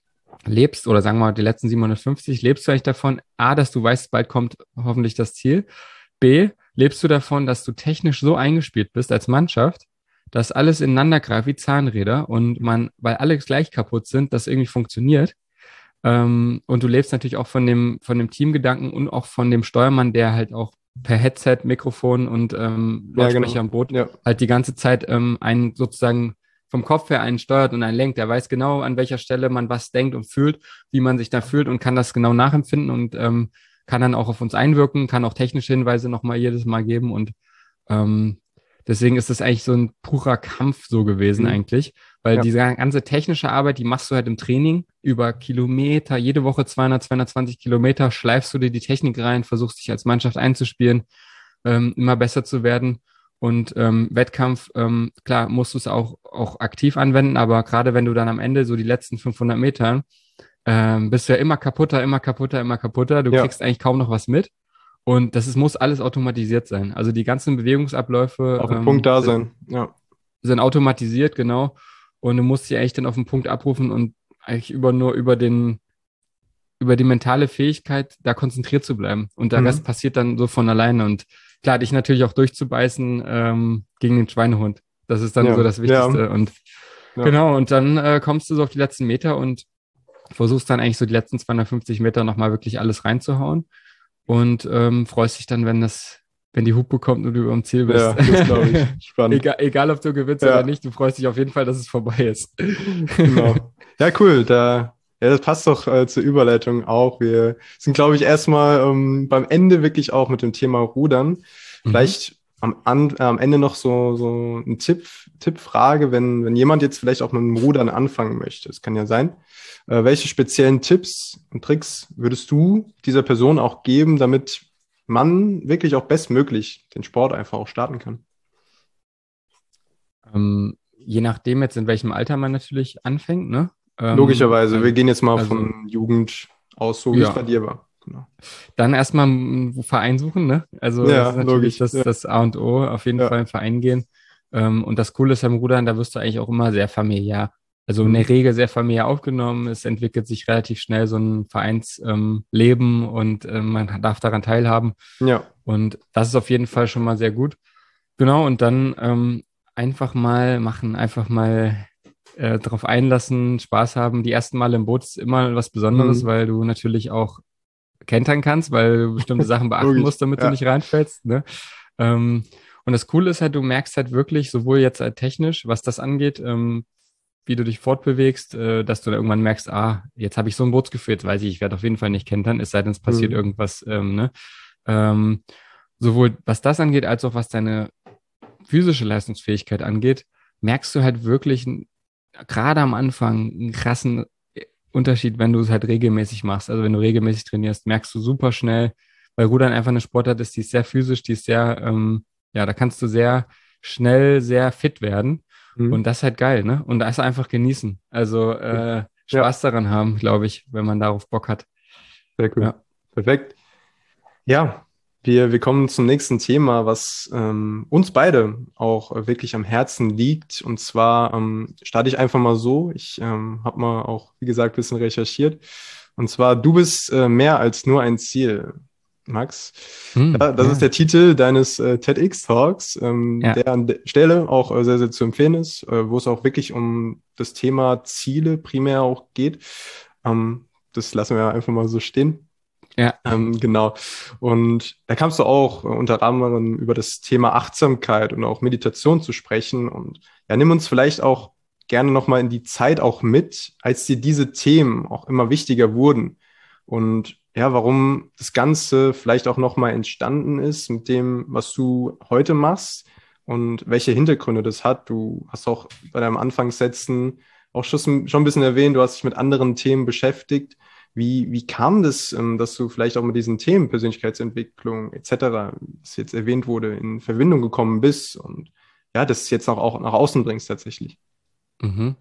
lebst, oder sagen wir mal die letzten siebenhundertfünfzig, lebst du eigentlich davon, A, dass du weißt, bald kommt hoffentlich das Ziel, B, lebst du davon, dass du technisch so eingespielt bist als Mannschaft, dass alles ineinander greift wie Zahnräder und man, weil alle gleich kaputt sind, das irgendwie funktioniert. Ähm, und du lebst natürlich auch von dem, von dem Teamgedanken und auch von dem Steuermann, der halt auch per Headset, Mikrofon und ähm, Ja, Lautsprecher genau. am Boot Ja. halt die ganze Zeit ähm, einen sozusagen vom Kopf her einen steuert und einen lenkt. Der weiß genau, an welcher Stelle man was denkt und fühlt, wie man sich da fühlt und kann das genau nachempfinden und ähm, kann dann auch auf uns einwirken, kann auch technische Hinweise nochmal jedes Mal geben und ähm, deswegen ist das eigentlich so ein purer Kampf so gewesen Mhm. eigentlich, weil Ja. diese ganze technische Arbeit, die machst du halt im Training über Kilometer, jede Woche zweihundert, zweihundertzwanzig Kilometer, schleifst du dir die Technik rein, versuchst dich als Mannschaft einzuspielen, ähm, immer besser zu werden. Und ähm, Wettkampf, ähm, klar, musst du es auch, auch aktiv anwenden, aber gerade wenn du dann am Ende so die letzten fünfhundert Metern, ähm, bist du ja immer kaputter, immer kaputter, immer kaputter. Du Ja. kriegst eigentlich kaum noch was mit. Und das ist, muss alles automatisiert sein. Also die ganzen Bewegungsabläufe Auf den ähm, Punkt da sind, sein. Ja. sind automatisiert, genau. Und du musst sie eigentlich dann auf den Punkt abrufen und eigentlich über nur über den, über die mentale Fähigkeit, da konzentriert zu bleiben. Und der Mhm. Rest passiert dann so von alleine. Und klar, dich natürlich auch durchzubeißen ähm, gegen den Schweinehund. Das ist dann Ja. so das Wichtigste. Ja. Und Ja. genau, und dann äh, kommst du so auf die letzten Meter und versuchst dann eigentlich so die letzten zweihundertfünfzig Meter nochmal wirklich alles reinzuhauen und ähm, freust dich dann, wenn das, wenn die Hupe kommt und du über dem Ziel bist. Ja, das glaube ich. Spannend. egal, egal, ob du gewinnst Ja. oder nicht, du freust dich auf jeden Fall, dass es vorbei ist. Genau. Ja, cool. Da, ja, das passt doch äh, zur Überleitung auch. Wir sind, glaube ich, erstmal ähm, beim Ende wirklich auch mit dem Thema Rudern. Vielleicht am, an, äh, am Ende noch so, so ein Tipp, Tippfrage, wenn, wenn jemand jetzt vielleicht auch mit dem Rudern anfangen möchte. Es kann ja sein. Äh, welche speziellen Tipps und Tricks würdest du dieser Person auch geben, damit man wirklich auch bestmöglich den Sport einfach auch starten kann? Ähm, je nachdem jetzt, in welchem Alter man natürlich anfängt, ne? Ähm, Logischerweise. Wir also, gehen jetzt mal also, von Jugend aus, so wie ja. es bei dir war. Genau. Dann erstmal einen Verein suchen, ne? Also Ja, das ist natürlich logisch. das, Ja. das A und O, auf jeden Ja. Fall einen Verein gehen. Ähm, und das Coole ist beim Rudern, da wirst du eigentlich auch immer sehr familiär. Also in Mhm. der Regel sehr familiär aufgenommen. Es entwickelt sich relativ schnell so ein Vereinsleben ähm, Leben und ähm, man darf daran teilhaben. Ja. Und das ist auf jeden Fall schon mal sehr gut. Genau, und dann ähm, einfach mal machen, einfach mal äh, drauf einlassen, Spaß haben. Die ersten Male im Boot ist immer was Besonderes, Mhm. weil du natürlich auch kentern kannst, weil du bestimmte Sachen beachten Logisch. musst, damit du Ja. nicht reinfällst. Ne? Ähm, und das Coole ist halt, du merkst halt wirklich, sowohl jetzt halt technisch, was das angeht, ähm, wie du dich fortbewegst, äh, dass du da irgendwann merkst, ah, jetzt habe ich so ein Bootsgefühl, jetzt weiß ich, ich werde auf jeden Fall nicht kentern, es sei denn, es passiert Mhm. irgendwas, ähm, ne? Ähm, sowohl was das angeht, als auch was deine physische Leistungsfähigkeit angeht, merkst du halt wirklich n- gerade am Anfang einen krassen äh, Unterschied, wenn du es halt regelmäßig machst. Also wenn du regelmäßig trainierst, merkst du super schnell, weil Rudern einfach eine Sportart ist, die ist sehr physisch, die ist sehr, ähm, ja, da kannst du sehr schnell sehr fit werden. Und Mhm. das ist halt geil, ne? Und das einfach genießen. Also äh, Ja, Spaß daran haben, glaube ich, wenn man darauf Bock hat. sehr cool. Ja. Perfekt. Ja, wir, wir kommen zum nächsten Thema, was ähm, uns beide auch äh, wirklich am Herzen liegt. Und zwar ähm, starte ich einfach mal so. Ich ähm, habe mal auch, wie gesagt, ein bisschen recherchiert. Und zwar, du bist äh, mehr als nur ein Ziel, Max. Hm, Ja, das ist ja, der Titel deines äh, TEDx-Talks, ähm, ja. der an der Stelle auch äh, sehr, sehr zu empfehlen ist, äh, wo es auch wirklich um das Thema Ziele primär auch geht. Ähm, das lassen wir einfach mal so stehen. Ja. Ähm, genau. Und da kamst du auch äh, unter anderem über das Thema Achtsamkeit und auch Meditation zu sprechen. Und ja, nimm uns vielleicht auch gerne nochmal in die Zeit auch mit, als dir diese Themen auch immer wichtiger wurden. Und ja, warum das Ganze vielleicht auch nochmal entstanden ist mit dem, was du heute machst und welche Hintergründe das hat. Du hast auch bei deinem Anfangssätzen auch schon, schon ein bisschen erwähnt, du hast dich mit anderen Themen beschäftigt. Wie, wie kam das, ähm, dass du vielleicht auch mit diesen Themen Persönlichkeitsentwicklung et cetera, das jetzt erwähnt wurde, in Verbindung gekommen bist und ja, das jetzt auch, auch nach außen bringst tatsächlich? Mhm.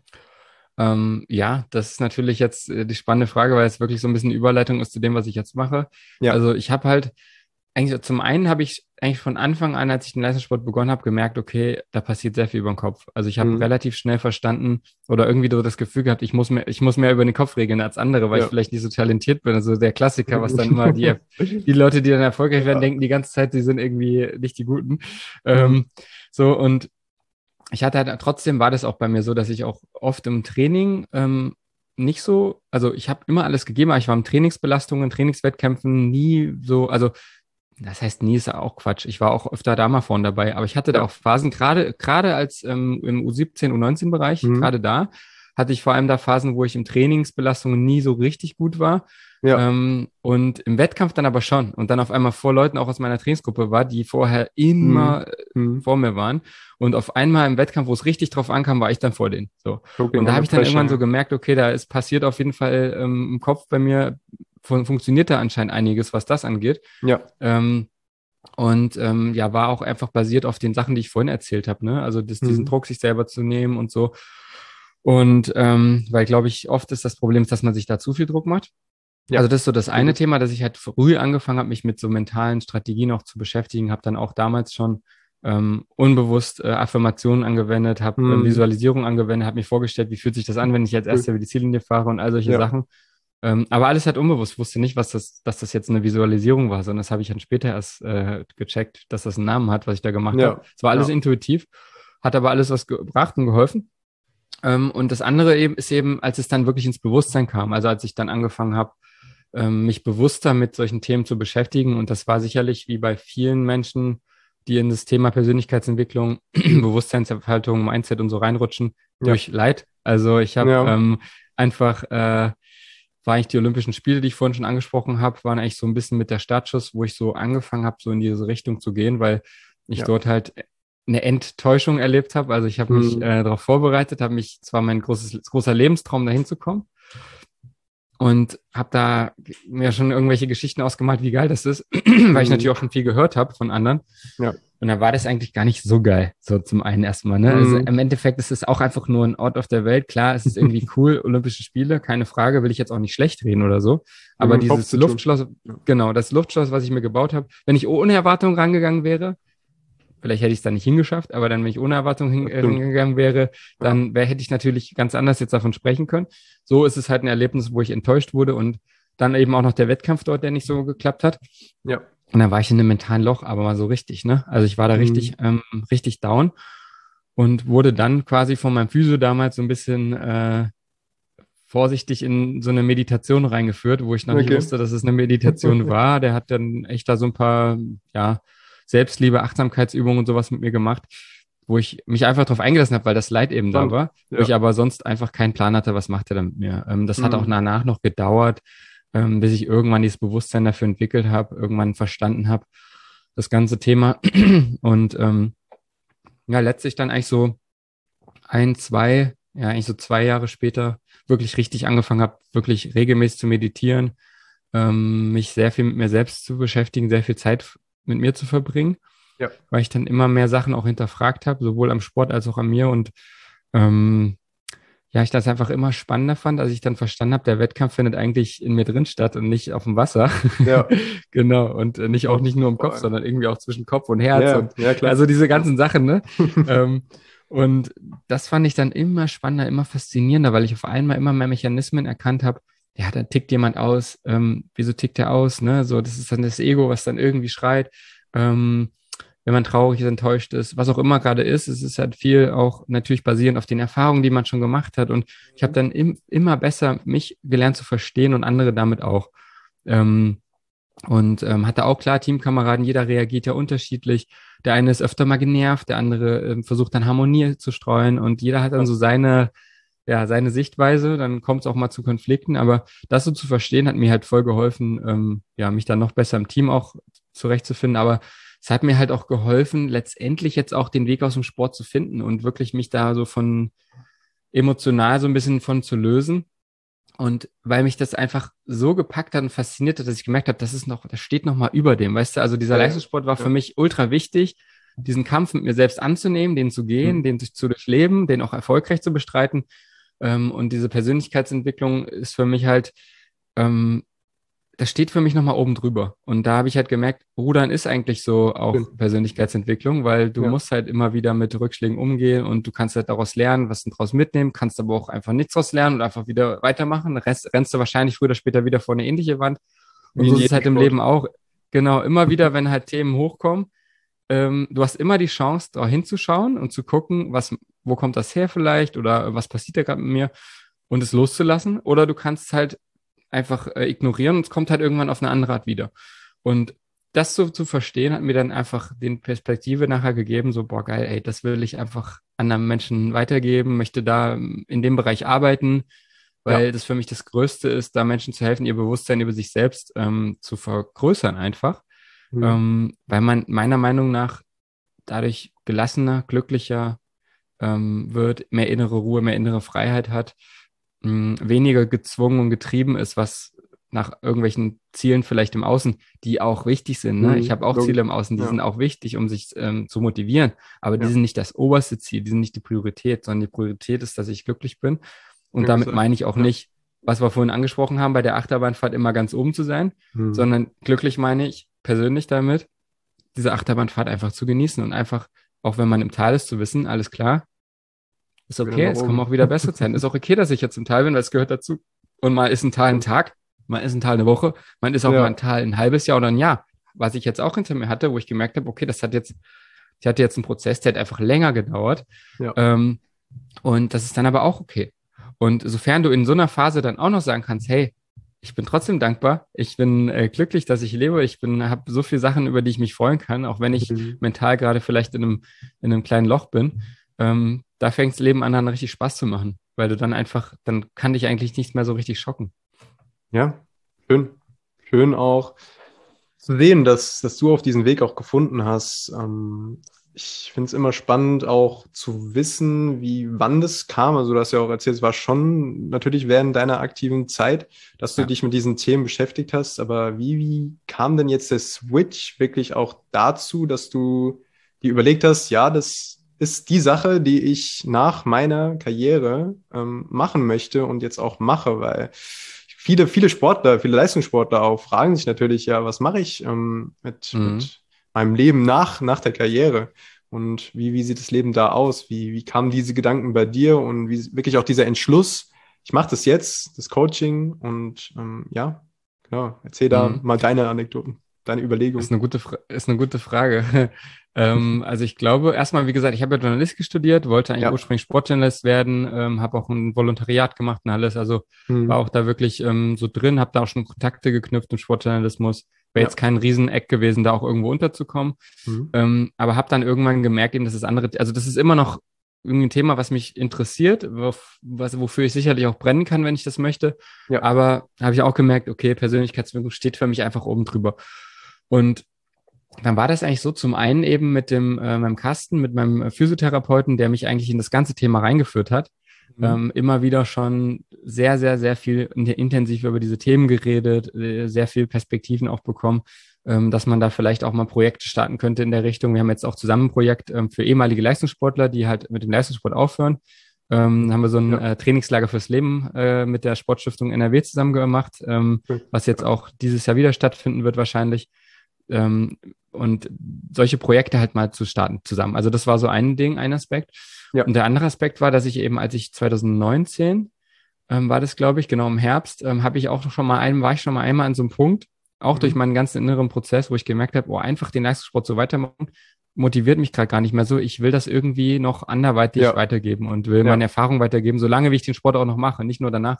Ähm, ja, das ist natürlich jetzt äh, die spannende Frage, weil es wirklich so ein bisschen Überleitung ist zu dem, was ich jetzt mache. Ja. Also ich habe halt, eigentlich zum einen habe ich eigentlich von Anfang an, als ich den Leistungssport begonnen habe, gemerkt, okay, da passiert sehr viel über den Kopf. Also ich habe Mhm. relativ schnell verstanden oder irgendwie so das Gefühl gehabt, ich muss mehr, ich muss mehr über den Kopf regeln als andere, weil ich Ja. vielleicht nicht so talentiert bin. Also der Klassiker, was dann immer die, die Leute, die dann erfolgreich werden, Ja. denken die ganze Zeit, sie sind irgendwie nicht die Guten. Mhm. Ähm, so und ich hatte halt, trotzdem war das auch bei mir so, dass ich auch oft im Training ähm, nicht so, also ich habe immer alles gegeben, aber ich war in Trainingsbelastungen, Trainingswettkämpfen nie so, also das heißt, nie ist ja auch Quatsch. Ich war auch öfter da mal vorne dabei, aber ich hatte da Ja. auch Phasen, gerade gerade als ähm, im U siebzehn, U neunzehn-Bereich, Mhm. gerade da, hatte ich vor allem da Phasen, wo ich im Trainingsbelastungen nie so richtig gut war. Ja. Ähm, und im Wettkampf dann aber schon. Und dann auf einmal vor Leuten auch aus meiner Trainingsgruppe war, die vorher immer Mhm. äh, Mhm. vor mir waren. Und auf einmal im Wettkampf, wo es richtig drauf ankam, war ich dann vor denen. So. Und Coping da habe under ich dann irgendwann so pressure. gemerkt, okay, da ist passiert auf jeden Fall ähm, im Kopf bei mir, fun funktioniert da anscheinend einiges, was das angeht. Ja. Ähm, und ähm, ja, war auch einfach basiert auf den Sachen, die ich vorhin erzählt habe, ne? Also das, diesen Mhm. Druck, sich selber zu nehmen und so. Und ähm, weil, glaube ich, oft ist das Problem, dass man sich da zu viel Druck macht. Ja. Also das ist so das eine Absolut. Thema, dass ich halt früh angefangen habe, mich mit so mentalen Strategien auch zu beschäftigen, habe dann auch damals schon ähm, unbewusst äh, Affirmationen angewendet, habe ähm, Mhm. Visualisierung angewendet, habe mir vorgestellt, wie fühlt sich das an, wenn ich jetzt erst Cool. über die Ziellinie fahre und all solche Ja. Sachen. Ähm, aber alles halt unbewusst. Ich wusste nicht, was das, dass das jetzt eine Visualisierung war, sondern das habe ich dann später erst äh, gecheckt, dass das einen Namen hat, was ich da gemacht habe. Ja. Es war alles Ja. intuitiv, hat aber alles was gebracht und geholfen. Ähm, und das andere eben ist eben, als es dann wirklich ins Bewusstsein kam, also als ich dann angefangen habe, ähm, mich bewusster mit solchen Themen zu beschäftigen. Und das war sicherlich wie bei vielen Menschen, die in das Thema Persönlichkeitsentwicklung, Mhm. Bewusstseinserhaltung, Mindset und so reinrutschen, Ja. durch Leid. Also ich habe Ja. ähm, einfach, äh, war eigentlich die Olympischen Spiele, die ich vorhin schon angesprochen habe, waren eigentlich so ein bisschen mit der Startschuss, wo ich so angefangen habe, so in diese Richtung zu gehen, weil ich Ja. dort halt eine Enttäuschung erlebt habe. Also ich habe mich Mhm. äh, darauf vorbereitet, habe mich, es war mein großes, großer Lebenstraum, dahin zu kommen und habe da mir schon irgendwelche Geschichten ausgemalt, wie geil das ist, weil ich natürlich Mhm. auch schon viel gehört habe von anderen. Ja. Und da war das eigentlich gar nicht so geil, so zum einen erstmal. Ne? Also Mhm. im Endeffekt ist es auch einfach nur ein Ort auf der Welt. Klar, es ist irgendwie cool, Olympische Spiele, keine Frage, will ich jetzt auch nicht schlecht reden oder so. Mit Aber dem Kopf dieses zu tun. Luftschloss, Ja. genau, das Luftschloss, was ich mir gebaut habe, wenn ich ohne Erwartung rangegangen wäre, vielleicht hätte ich es dann nicht hingeschafft, aber dann, wenn ich ohne Erwartung Das stimmt. hingegangen wäre, Ja. dann wär, hätte ich natürlich ganz anders jetzt davon sprechen können. So ist es halt ein Erlebnis, wo ich enttäuscht wurde und dann eben auch noch der Wettkampf dort, der nicht so geklappt hat. Ja. Und dann war ich in einem mentalen Loch, aber mal so richtig, ne? Also ich war da richtig, Mhm. ähm, richtig down und wurde dann quasi von meinem Physio damals so ein bisschen äh, vorsichtig in so eine Meditation reingeführt, wo ich noch nicht Okay. wusste, dass es eine Meditation war. Der hat dann echt da so ein paar, ja, Selbstliebe, Achtsamkeitsübungen und sowas mit mir gemacht, wo ich mich einfach darauf eingelassen habe, weil das Leid eben da Spannend. war, wo Ja. ich aber sonst einfach keinen Plan hatte, was macht er da mit mir. Ähm, das hat auch Mhm. danach noch gedauert, ähm, bis ich irgendwann dieses Bewusstsein dafür entwickelt habe, irgendwann verstanden habe, das ganze Thema. Und ähm, ja, letztlich dann eigentlich so ein, zwei, ja, eigentlich so zwei Jahre später wirklich richtig angefangen habe, wirklich regelmäßig zu meditieren, ähm, mich sehr viel mit mir selbst zu beschäftigen, sehr viel Zeit mit mir zu verbringen, Ja. weil ich dann immer mehr Sachen auch hinterfragt habe, sowohl am Sport als auch an mir und ähm, ja, ich das einfach immer spannender fand, als ich dann verstanden habe, der Wettkampf findet eigentlich in mir drin statt und nicht auf dem Wasser. Ja. Genau. Und äh, nicht auch Auf nicht nur jeden im Kopf, Fall. sondern irgendwie auch zwischen Kopf und Herz Ja, und ja, klar. also diese ganzen Sachen, ne? Ähm, und das fand ich dann immer spannender, immer faszinierender, weil ich auf einmal immer mehr Mechanismen erkannt habe. Ja, da tickt jemand aus. Ähm, wieso tickt er aus? Ne? So, das ist dann das Ego, was dann irgendwie schreit. Ähm, wenn man traurig ist, enttäuscht ist, was auch immer gerade ist, es ist halt viel auch natürlich basierend auf den Erfahrungen, die man schon gemacht hat. Und ich habe dann im, immer besser mich gelernt zu verstehen und andere damit auch. Ähm, und ähm, hatte auch klar Teamkameraden, jeder reagiert ja unterschiedlich. Der eine ist öfter mal genervt, der andere ähm, versucht dann Harmonie zu streuen und jeder hat dann Ja. so seine, ja, seine Sichtweise. Dann kommt es auch mal zu Konflikten, aber das so zu verstehen hat mir halt voll geholfen, ähm, ja, mich dann noch besser im Team auch zurechtzufinden. Aber es hat mir halt auch geholfen, letztendlich jetzt auch den Weg aus dem Sport zu finden und wirklich mich da so von emotional so ein bisschen von zu lösen. Und weil mich das einfach so gepackt hat und fasziniert hat, dass ich gemerkt habe, das ist noch, das steht noch mal über dem, weißt du? Also dieser Ja, ja. Leistungssport war für Ja. mich ultra wichtig, diesen Kampf mit mir selbst anzunehmen, den zu gehen, Mhm. den zu durchleben, den auch erfolgreich zu bestreiten. Ähm, und diese Persönlichkeitsentwicklung ist für mich halt, ähm, das steht für mich nochmal oben drüber. Und da habe ich halt gemerkt, Rudern ist eigentlich so auch Schön. Persönlichkeitsentwicklung, weil du Ja. musst halt immer wieder mit Rückschlägen umgehen und du kannst halt daraus lernen, was du daraus mitnehmen, kannst aber auch einfach nichts daraus lernen und einfach wieder weitermachen. Rest, rennst du wahrscheinlich früher oder später wieder vor eine ähnliche Wand. Und Wie so in ist es jedem halt im Sport. Leben auch. Genau, immer wieder, wenn halt Themen hochkommen, ähm, du hast immer die Chance, da hinzuschauen und zu gucken, was, wo kommt das her vielleicht oder was passiert da gerade mit mir und es loszulassen. Oder du kannst halt einfach äh, ignorieren und es kommt halt irgendwann auf eine andere Art wieder. Und das so zu verstehen, hat mir dann einfach den Perspektive nachher gegeben, so, boah, geil, ey, das will ich einfach anderen Menschen weitergeben, möchte da ähm, in dem Bereich arbeiten, Ja. weil das für mich das Größte ist, da Menschen zu helfen, ihr Bewusstsein über sich selbst ähm, zu vergrößern einfach, Mhm. ähm, weil man meiner Meinung nach dadurch gelassener, glücklicher ähm, wird, mehr innere Ruhe, mehr innere Freiheit hat, mh, weniger gezwungen und getrieben ist, was nach irgendwelchen Zielen vielleicht im Außen, die auch wichtig sind. Ne? Ich Mhm. habe auch Ziele Logisch. im Außen, die Ja. sind auch wichtig, um sich ähm, zu motivieren, aber die Ja. sind nicht das oberste Ziel, die sind nicht die Priorität, sondern die Priorität ist, dass ich glücklich bin. Und Schön damit gesagt. meine ich auch Ja. nicht, was wir vorhin angesprochen haben, bei der Achterbahnfahrt immer ganz oben zu sein, Mhm. sondern glücklich meine ich persönlich damit, diese Achterbahnfahrt einfach zu genießen und einfach, auch wenn man im Tal ist, zu wissen, alles klar, ist Wieder okay, nach es kommen oben. auch wieder bessere Zeiten. Ist auch okay, dass ich jetzt im Tal bin, weil es gehört dazu. Und mal ist ein Tal ein Stimmt. Tag, mal ist ein Tal eine Woche, man ist auch mal ein Ja. Tal ein halbes Jahr oder ein Jahr. Was ich jetzt auch hinter mir hatte, wo ich gemerkt habe, okay, das hat jetzt, ich hatte jetzt einen Prozess, der hat einfach länger gedauert. Ja. Ähm, und das ist dann aber auch okay. Und sofern du in so einer Phase dann auch noch sagen kannst, hey, ich bin trotzdem dankbar, ich bin äh, glücklich, dass ich lebe, ich bin, habe so viele Sachen, über die ich mich freuen kann, auch wenn ich Mhm. mental gerade vielleicht in einem, in einem kleinen Loch bin. Ähm, da fängt das Leben an, dann richtig Spaß zu machen, weil du dann einfach, dann kann dich eigentlich nichts mehr so richtig schocken. Ja. Schön. Schön auch zu sehen, dass, dass du auf diesen Weg auch gefunden hast. Ähm, ich finde es immer spannend, auch zu wissen, wie, wann das kam. Also, du hast ja auch erzählt, es war schon natürlich während deiner aktiven Zeit, dass du Ja. dich mit diesen Themen beschäftigt hast. Aber wie, wie kam denn jetzt der Switch wirklich auch dazu, dass du dir überlegt hast, ja, das ist die Sache, die ich nach meiner Karriere ähm, machen möchte und jetzt auch mache, weil viele, viele Sportler, viele Leistungssportler auch fragen sich natürlich, ja, was mache ich ähm, mit, Mhm. mit meinem Leben nach, nach der Karriere? Und wie, wie sieht das Leben da aus? Wie, wie kamen diese Gedanken bei dir und wie wirklich auch dieser Entschluss, ich mache das jetzt, das Coaching und ähm, ja, genau, erzähl da Mhm. mal deine Anekdoten. deine Überlegung? Ist eine gute, Fra- ist eine gute Frage. ähm, also ich glaube, erstmal, wie gesagt, ich habe ja Journalistik studiert, wollte eigentlich Ja. ursprünglich Sportjournalist werden, ähm, habe auch ein Volontariat gemacht und alles. Also war Mhm. auch da wirklich ähm, so drin, habe da auch schon Kontakte geknüpft im Sportjournalismus. Wäre Ja. jetzt kein Rieseneck gewesen, da auch irgendwo unterzukommen. Mhm. Ähm, aber habe dann irgendwann gemerkt, eben, dass das andere, also das ist immer noch irgendwie ein Thema, was mich interessiert, wof, was, wofür ich sicherlich auch brennen kann, wenn ich das möchte. Ja. Aber habe ich auch gemerkt, okay, Persönlichkeitsentwicklung steht für mich einfach oben drüber. Und dann war das eigentlich so zum einen eben mit dem, äh, meinem Carsten, mit meinem Physiotherapeuten, der mich eigentlich in das ganze Thema reingeführt hat. Mhm. Ähm, immer wieder schon sehr, sehr, sehr viel in- intensiv über diese Themen geredet, äh, sehr viel Perspektiven auch bekommen, ähm, dass man da vielleicht auch mal Projekte starten könnte in der Richtung. Wir haben jetzt auch zusammen ein Projekt ähm, für ehemalige Leistungssportler, die halt mit dem Leistungssport aufhören. Ähm, haben wir so ein Ja. äh, Trainingslager fürs Leben äh, mit der Sportstiftung N R W zusammen gemacht, ähm, Cool. was jetzt auch dieses Jahr wieder stattfinden wird wahrscheinlich. Ähm, und solche Projekte halt mal zu starten zusammen. Also das war so ein Ding, ein Aspekt. Ja. Und der andere Aspekt war, dass ich eben, als ich zwanzig neunzehn ähm, war das, glaube ich, genau im Herbst, ähm, habe ich auch schon mal einen, war ich schon mal einmal an so einem Punkt, auch durch Mhm. meinen ganzen inneren Prozess, wo ich gemerkt habe, oh, einfach den Leistungssport so weitermachen, motiviert mich gerade gar nicht mehr so. Ich will das irgendwie noch anderweitig Ja. weitergeben und will Ja. meine Erfahrung weitergeben, solange wie ich den Sport auch noch mache, nicht nur danach.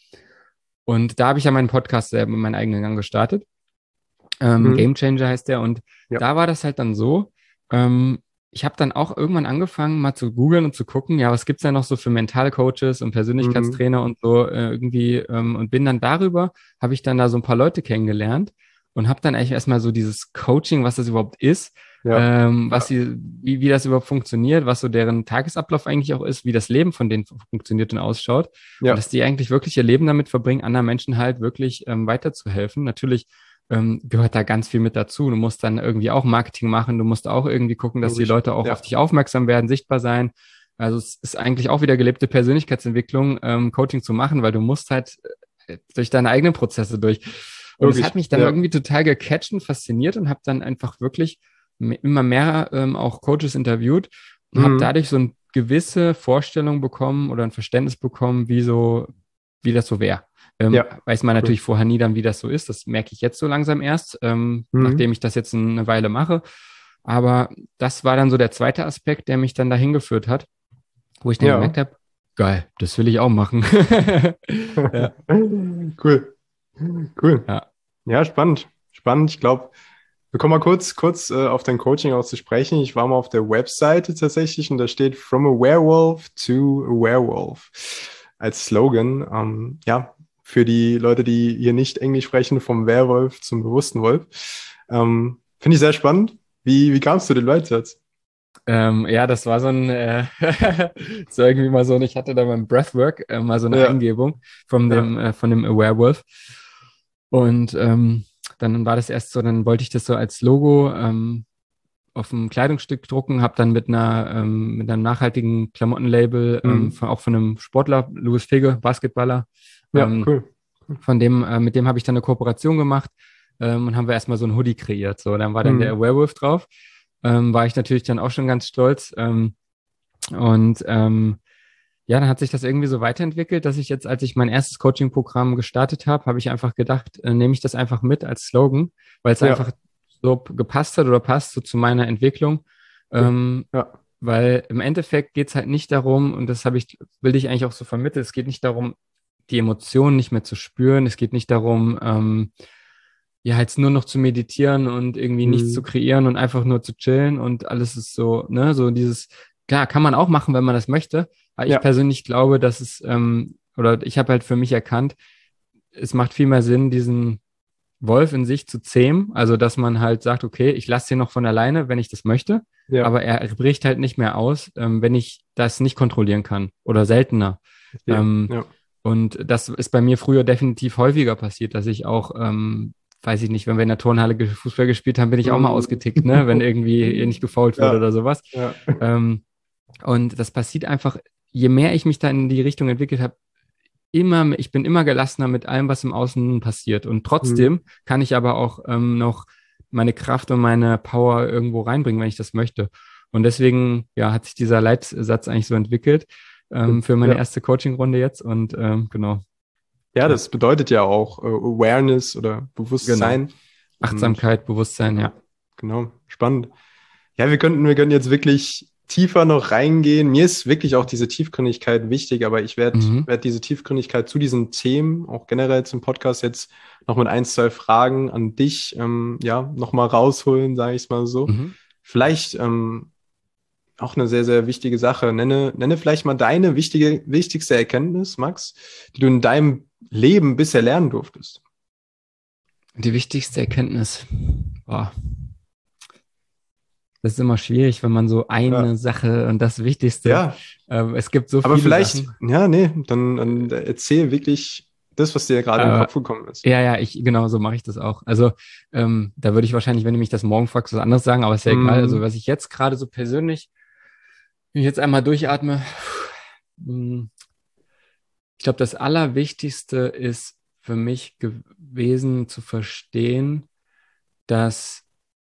Und da habe ich ja meinen Podcast selber, meinen eigenen Gang gestartet. Ähm, Mhm. Game Changer heißt der. Und Ja. da war das halt dann so, ähm, ich habe dann auch irgendwann angefangen, mal zu googeln und zu gucken, ja, was gibt's da noch so für mentale Coaches und Mhm. Persönlichkeitstrainer und so äh, irgendwie ähm, und bin dann darüber, habe ich dann da so ein paar Leute kennengelernt und habe dann eigentlich erstmal so dieses Coaching, was das überhaupt ist, Ja. ähm, was Ja. sie, wie, wie das überhaupt funktioniert, was so deren Tagesablauf eigentlich auch ist, wie das Leben von denen funktioniert und ausschaut und Ja. dass die eigentlich wirklich ihr Leben damit verbringen, anderen Menschen halt wirklich ähm, weiterzuhelfen. Natürlich ähm, gehört da ganz viel mit dazu. Du musst dann irgendwie auch Marketing machen, du musst auch irgendwie gucken, dass die Logisch. Leute auch Ja. auf dich aufmerksam werden, sichtbar sein. Also es ist eigentlich auch wieder gelebte Persönlichkeitsentwicklung, ähm, Coaching zu machen, weil du musst halt äh, durch deine eigenen Prozesse durch. Und es Logisch. hat mich dann Ja. irgendwie total gecatcht und fasziniert und habe dann einfach wirklich m- immer mehr ähm, auch Coaches interviewt und habe Mhm. dadurch so eine gewisse Vorstellung bekommen oder ein Verständnis bekommen, wie so, wie das so wäre. Ähm, Ja. weiß man Cool. natürlich vorher nie dann, wie das so ist. Das merke ich jetzt so langsam erst, ähm, Mhm. nachdem ich das jetzt eine Weile mache. Aber das war dann so der zweite Aspekt, der mich dann dahin geführt hat, wo ich dann Ja. gemerkt habe, geil, das will ich auch machen. Ja, Cool. Cool. ja. Ja, spannend. Spannend. Ich glaube, wir kommen mal kurz, kurz äh, auf dein Coaching auch zu sprechen. Ich war mal auf der Webseite tatsächlich und da steht From a Werewolf to a Werewolf als Slogan. Ähm, ja, für die Leute, die hier nicht Englisch sprechen, vom Werwolf zum bewussten Wolf. Ähm, finde ich sehr spannend. Wie, wie kamst du den Leitsatz? Ähm, ja, das war so ein, äh, so irgendwie mal so, ich hatte da beim Breathwork äh, mal so eine Ja, Eingebung von dem, ja. äh, von dem Werewolf. Und ähm, dann war das erst so, dann wollte ich das so als Logo ähm, auf ein Kleidungsstück drucken, habe dann mit einer ähm, mit einem nachhaltigen Klamottenlabel, ähm, Mhm. von, auch von einem Sportler, Louis Figge, Basketballer, Ja, ähm, cool. von dem, äh, mit dem habe ich dann eine Kooperation gemacht ähm, und haben wir erstmal so ein Hoodie kreiert. So, dann war dann Mhm. der Werewolf drauf. Ähm, war ich natürlich dann auch schon ganz stolz. Ähm, und ähm, ja, dann hat sich das irgendwie so weiterentwickelt, dass ich jetzt, als ich mein erstes Coaching-Programm gestartet habe, habe ich einfach gedacht, äh, nehme ich das einfach mit als Slogan, weil es einfach Ja, so gepasst hat oder passt so zu meiner Entwicklung. cool. Ähm, Ja, weil im Endeffekt geht es halt nicht darum, und das habe ich, will ich eigentlich auch so vermitteln, es geht nicht darum, die Emotionen nicht mehr zu spüren. Es geht nicht darum, ähm, ja, jetzt nur noch zu meditieren und irgendwie nichts zu mhm. kreieren und einfach nur zu chillen und alles ist so, ne, so dieses, klar, kann man auch machen, wenn man das möchte. Aber ich Ja, persönlich glaube, dass es, ähm, oder ich habe halt für mich erkannt, es macht viel mehr Sinn, diesen Wolf in sich zu zähmen. Also, dass man halt sagt, okay, ich lasse den noch von alleine, wenn ich das möchte, ja, aber er bricht halt nicht mehr aus, ähm, wenn ich das nicht kontrollieren kann oder seltener. verstehe. Ähm, Ja. und das ist bei mir früher definitiv häufiger passiert, dass ich auch, ähm, weiß ich nicht, wenn wir in der Turnhalle ge- Fußball gespielt haben, bin ich auch mal Mhm. ausgetickt, ne, wenn irgendwie nicht gefoult wurde Ja, oder sowas. ja. Ähm, und das passiert einfach, je mehr ich mich da in die Richtung entwickelt habe, immer, ich bin immer gelassener mit allem, was im Außen passiert. Und Mhm. trotzdem kann ich aber auch ähm, noch meine Kraft und meine Power irgendwo reinbringen, wenn ich das möchte. Und deswegen, ja, hat sich dieser Leitsatz eigentlich so entwickelt Cool. ähm, für meine Ja. erste Coaching-Runde jetzt. Und ähm, genau, Ja, ja, das bedeutet ja auch äh, Awareness oder genau. Bewusstsein. Und Achtsamkeit, Bewusstsein, ja. genau, spannend. Ja, wir könnten, wir könnten jetzt wirklich tiefer noch reingehen. Mir ist wirklich auch diese Tiefgründigkeit wichtig, aber ich werde Mhm. werd diese Tiefgründigkeit zu diesen Themen, auch generell zum Podcast jetzt noch mit ein, zwei Fragen an dich, ähm, ja, nochmal rausholen, sage ich es mal so. Mhm. Vielleicht ähm, auch eine sehr, sehr wichtige Sache. Nenne, nenne vielleicht mal deine wichtige, wichtigste Erkenntnis, Max, die du in deinem Leben bisher lernen durftest. Die wichtigste Erkenntnis. Boah. Das ist immer schwierig, wenn man so Ja, eine Sache und das Wichtigste, ja, ähm, es gibt so aber viele vielleicht, Sachen. ja, nee, dann, dann erzähl wirklich das, was dir gerade in den Äh, Kopf gekommen ist. ja, ja, ich, genau so mache ich das auch. Also, ähm, da würde ich wahrscheinlich, wenn du mich das morgen fragst, was anderes sagen, aber ist ja egal. Also, Mm, was ich jetzt gerade so persönlich, wenn ich jetzt einmal durchatme, mh, ich glaube, das Allerwichtigste ist für mich gewesen zu verstehen, dass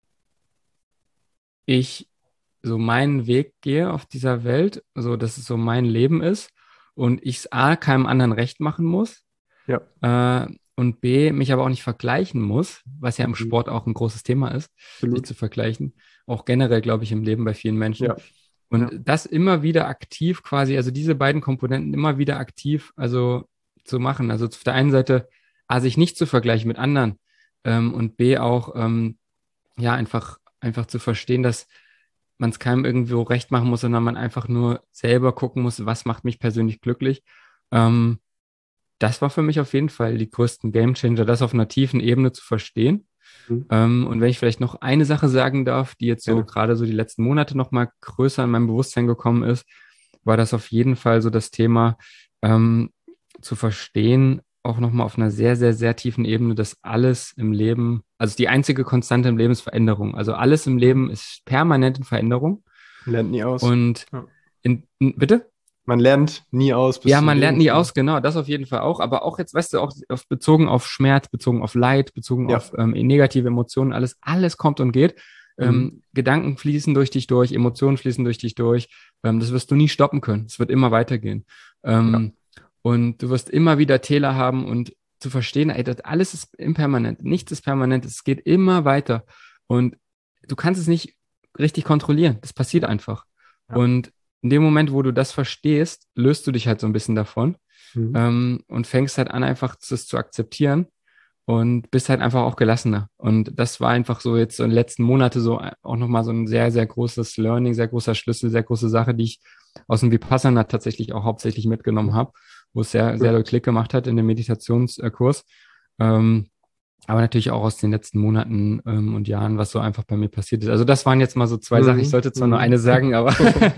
ich so meinen Weg gehe auf dieser Welt, so dass es so mein Leben ist und ich es A, keinem anderen recht machen muss, ja, äh, und B, mich aber auch nicht vergleichen muss, was ja im mhm, Sport auch ein großes Thema ist, sich absolut. zu vergleichen. Auch generell, glaube ich, im Leben bei vielen Menschen. Ja, Und ja, das immer wieder aktiv quasi, also diese beiden Komponenten immer wieder aktiv, also zu machen. Also auf der einen Seite, A, sich nicht zu vergleichen mit anderen, ähm, und B, auch, ähm, ja, einfach, einfach zu verstehen, dass man es keinem irgendwo recht machen muss, sondern man einfach nur selber gucken muss, was macht mich persönlich glücklich. Ähm, Das war für mich auf jeden Fall die größten Gamechanger, das auf einer tiefen Ebene zu verstehen. mhm, Ähm, und wenn ich vielleicht noch eine Sache sagen darf, die jetzt so gerne. gerade so die letzten Monate noch mal größer in meinem Bewusstsein gekommen ist, war das auf jeden Fall so das Thema, ähm, zu verstehen, auch noch mal auf einer sehr, sehr, sehr tiefen Ebene, dass alles im Leben, also die einzige Konstante im Leben ist Veränderung. Also alles im Mhm. Leben ist permanent in Veränderung. Man lernt nie aus. Und Ja. in, in, bitte? Man lernt nie aus bis Ja, zum man lernt nie Lebensende. aus, genau, das auf jeden Fall auch, aber auch jetzt, weißt du, auch auf, bezogen auf Schmerz, bezogen auf Leid, bezogen Ja. auf ähm, negative Emotionen, alles, alles kommt und geht. Mhm. Ähm, Gedanken fließen durch dich durch, Emotionen fließen durch dich durch. Ähm, das wirst du nie stoppen können. Es wird immer weitergehen. Ja. Ähm, und du wirst immer wieder Täler haben und zu verstehen, ey, das alles ist impermanent, nichts ist permanent, es geht immer weiter. Und du kannst es nicht richtig kontrollieren. Das passiert Ja. einfach. Ja. Und in dem Moment, wo du das verstehst, löst du dich halt so ein bisschen davon, Mhm. ähm, und fängst halt an, einfach das zu akzeptieren und bist halt einfach auch gelassener. Und das war einfach so jetzt so in den letzten Monaten so auch nochmal so ein sehr, sehr großes Learning, sehr großer Schlüssel, sehr große Sache, die ich aus dem Vipassana tatsächlich auch hauptsächlich mitgenommen habe, wo es sehr, sehr Cool. doll Klick gemacht hat in dem Meditationskurs. Ähm, aber natürlich auch aus den letzten Monaten ähm, und Jahren, was so einfach bei mir passiert ist. Also das waren jetzt mal so zwei Sachen. Ich Mhm. sollte zwar nur Mhm. eine sagen, aber